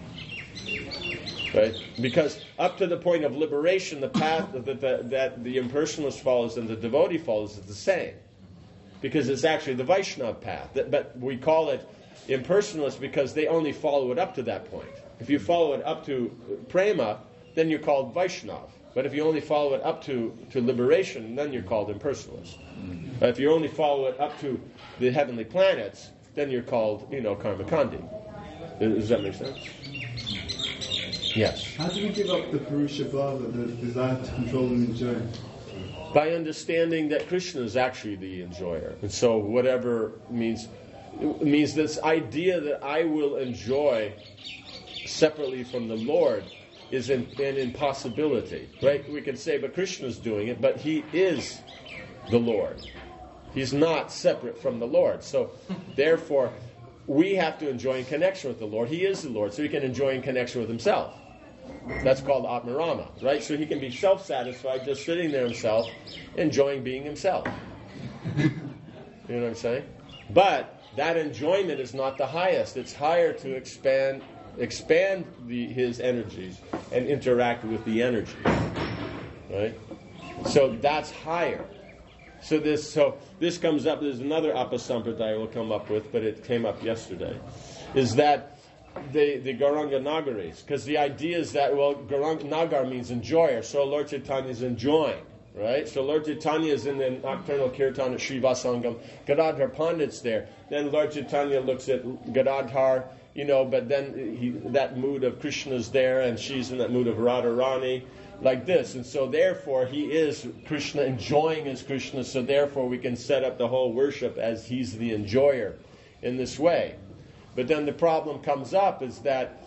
Right? Because up to the point of liberation, the path that the impersonalist follows and the devotee follows is the same. Because it's actually the Vaishnava path. But we call it impersonalist because they only follow it up to that point. If you follow it up to prema, then you're called Vaishnava. But if you only follow it up to liberation, then you're called impersonalist. If you only follow it up to the heavenly planets, then you're called, Karmakandi. Does that make sense? Yes. How do we give up the Purusha Bhava, the desire to control and enjoy? By understanding that Krishna is actually the enjoyer. And so whatever means this idea that I will enjoy separately from the Lord is an impossibility. Right? We can say, but Krishna's doing it, but he is the Lord. He's not separate from the Lord. So therefore, we have to enjoy in connection with the Lord. He is the Lord, so he can enjoy in connection with himself. That's called Atmarama, right? So he can be self-satisfied, just sitting there himself, enjoying being himself. You know what I'm saying? But that enjoyment is not the highest. It's higher to expand his energies and interact with the energy. Right? So that's higher. So this comes up, there's another Apasampradaya we'll come up with, but it came up yesterday, is that the Gauranga Nagaris, because the idea is that, Gauranga Nagar means enjoyer, so Lord Chaitanya is enjoying, right? So Lord Chaitanya is in the nocturnal kirtan at Srivasangam, Gadadhar Pandit's there, then Lord Chaitanya looks at Gadadhar, but then that mood of Krishna's there, and she's in that mood of Radharani, like this. And so therefore he is Krishna, enjoying as Krishna, so therefore we can set up the whole worship as he's the enjoyer in this way. But then the problem comes up is that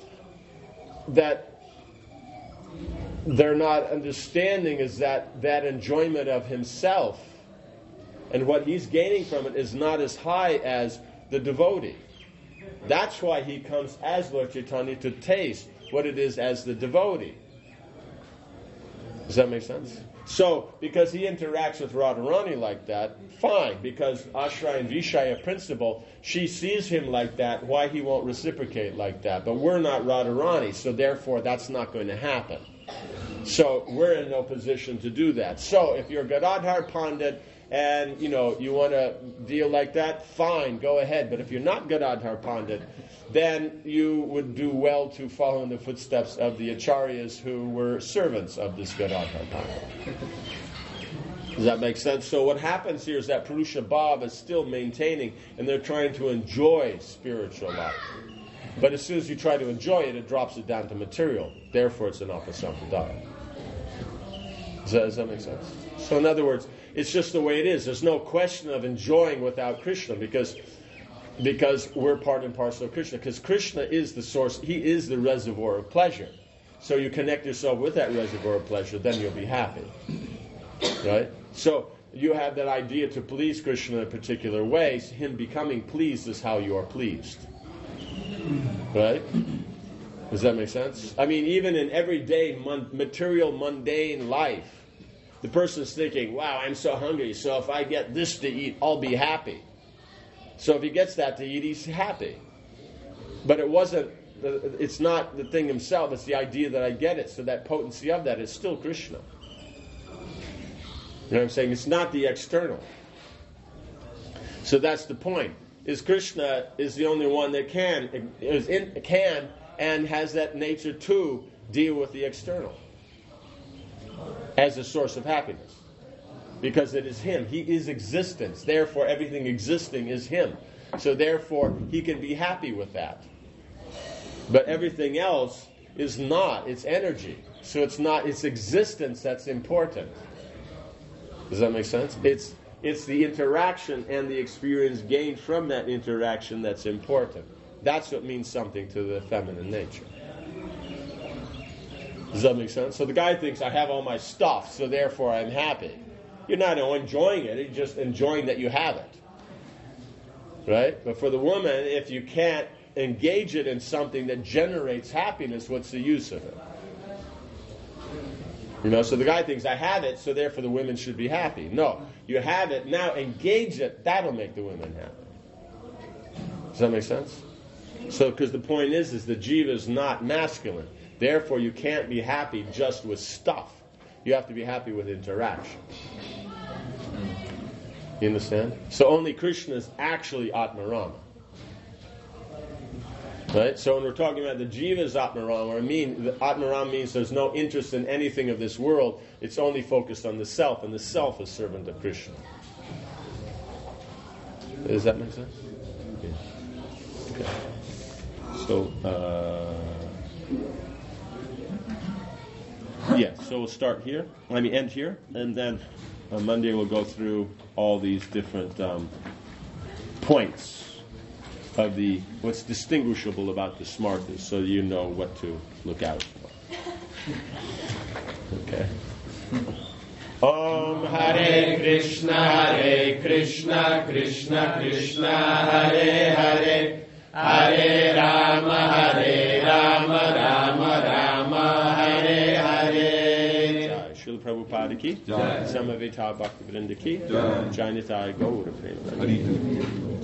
they're not understanding is that enjoyment of himself and what he's gaining from it is not as high as the devotee. That's why he comes as Lord Chaitanya, to taste what it is as the devotee. Does that make sense? So, because he interacts with Radharani like that, fine, because Ashraya and Vishaya principle, she sees him like that, why he won't reciprocate like that. But we're not Radharani, so therefore that's not going to happen. So we're in no position to do that. So if you're Gadadhar Pandit and you want to deal like that, fine, go ahead. But if you're not Gadadhar Pandit, then you would do well to follow in the footsteps of the acharyas who were servants of this Gadadhar Pandit. Does that make sense? So what happens here is that Purusha Bhav is still maintaining, and they're trying to enjoy spiritual life. But as soon as you try to enjoy it, it drops it down to material. Therefore, it's an apasampradaya. Does that make sense? So in other words, it's just the way it is. There's no question of enjoying without Krishna because we're part and parcel of Krishna. Because Krishna is the source. He is the reservoir of pleasure. So you connect yourself with that reservoir of pleasure, then you'll be happy. Right? So you have that idea to please Krishna in a particular way. Him becoming pleased is how you are pleased. Right? Does that make sense? I mean, even in everyday material, mundane life, the person's thinking, wow, I'm so hungry, so if I get this to eat, I'll be happy. So if he gets that to eat, he's happy. But it's not the thing himself, it's the idea that I get it. So that potency of that is still Krishna. You know what I'm saying? It's not the external. So that's the point. Is Krishna is the only one that can and has that nature to deal with the external as a source of happiness. Because it is him. He is existence. Therefore, everything existing is him. So therefore, he can be happy with that. But everything else is not. It's energy. So it's not. It's existence that's important. Does that make sense? It's the interaction and the experience gained from that interaction that's important. That's what means something to the feminine nature. Does that make sense? So the guy thinks, I have all my stuff, so therefore I'm happy. You're not enjoying it, you're just enjoying that you have it. Right? But for the woman, if you can't engage it in something that generates happiness, what's the use of it? So the guy thinks, I have it, so therefore the women should be happy. No, you have it, now engage it, that'll make the women happy. Does that make sense? So, because the point is the jiva is not masculine. Therefore, you can't be happy just with stuff. You have to be happy with interaction. You understand? So only Krishna is actually Atmarama. Right? So when we're talking about the jiva's Atmarama, Atmarama means there's no interest in anything of this world. It's only focused on the self, and the self is servant of Krishna. Does that make sense? Yeah. Okay. So, so we'll start here. End here, and then on Monday we'll go through all these different points of what's distinguishable about the smartas, so you know what to look out for. Okay. Om Hare Krishna, Krishna Krishna, Hare Hare, Hare Rama, Rama Rama, Hare Hare. Srila Prabhupada ki, Samaveta Bhaktivinoda ki, Jainitai Gaura Prema.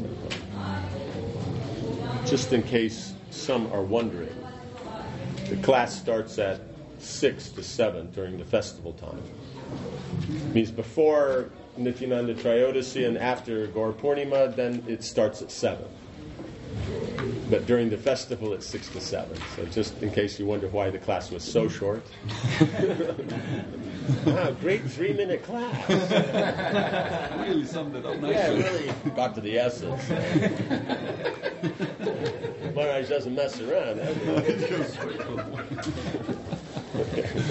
Just in case some are wondering, the class starts at 6 to 7 during the festival time. It means before Nityananda Trayodasi and after Gaur Purnima, then it starts at 7. But during the festival, it's 6 to 7. So just in case you wonder why the class was so short. Wow, great 3-minute class. Really summed it up nicely. Yeah, really got to the essence. Maharaj doesn't mess around.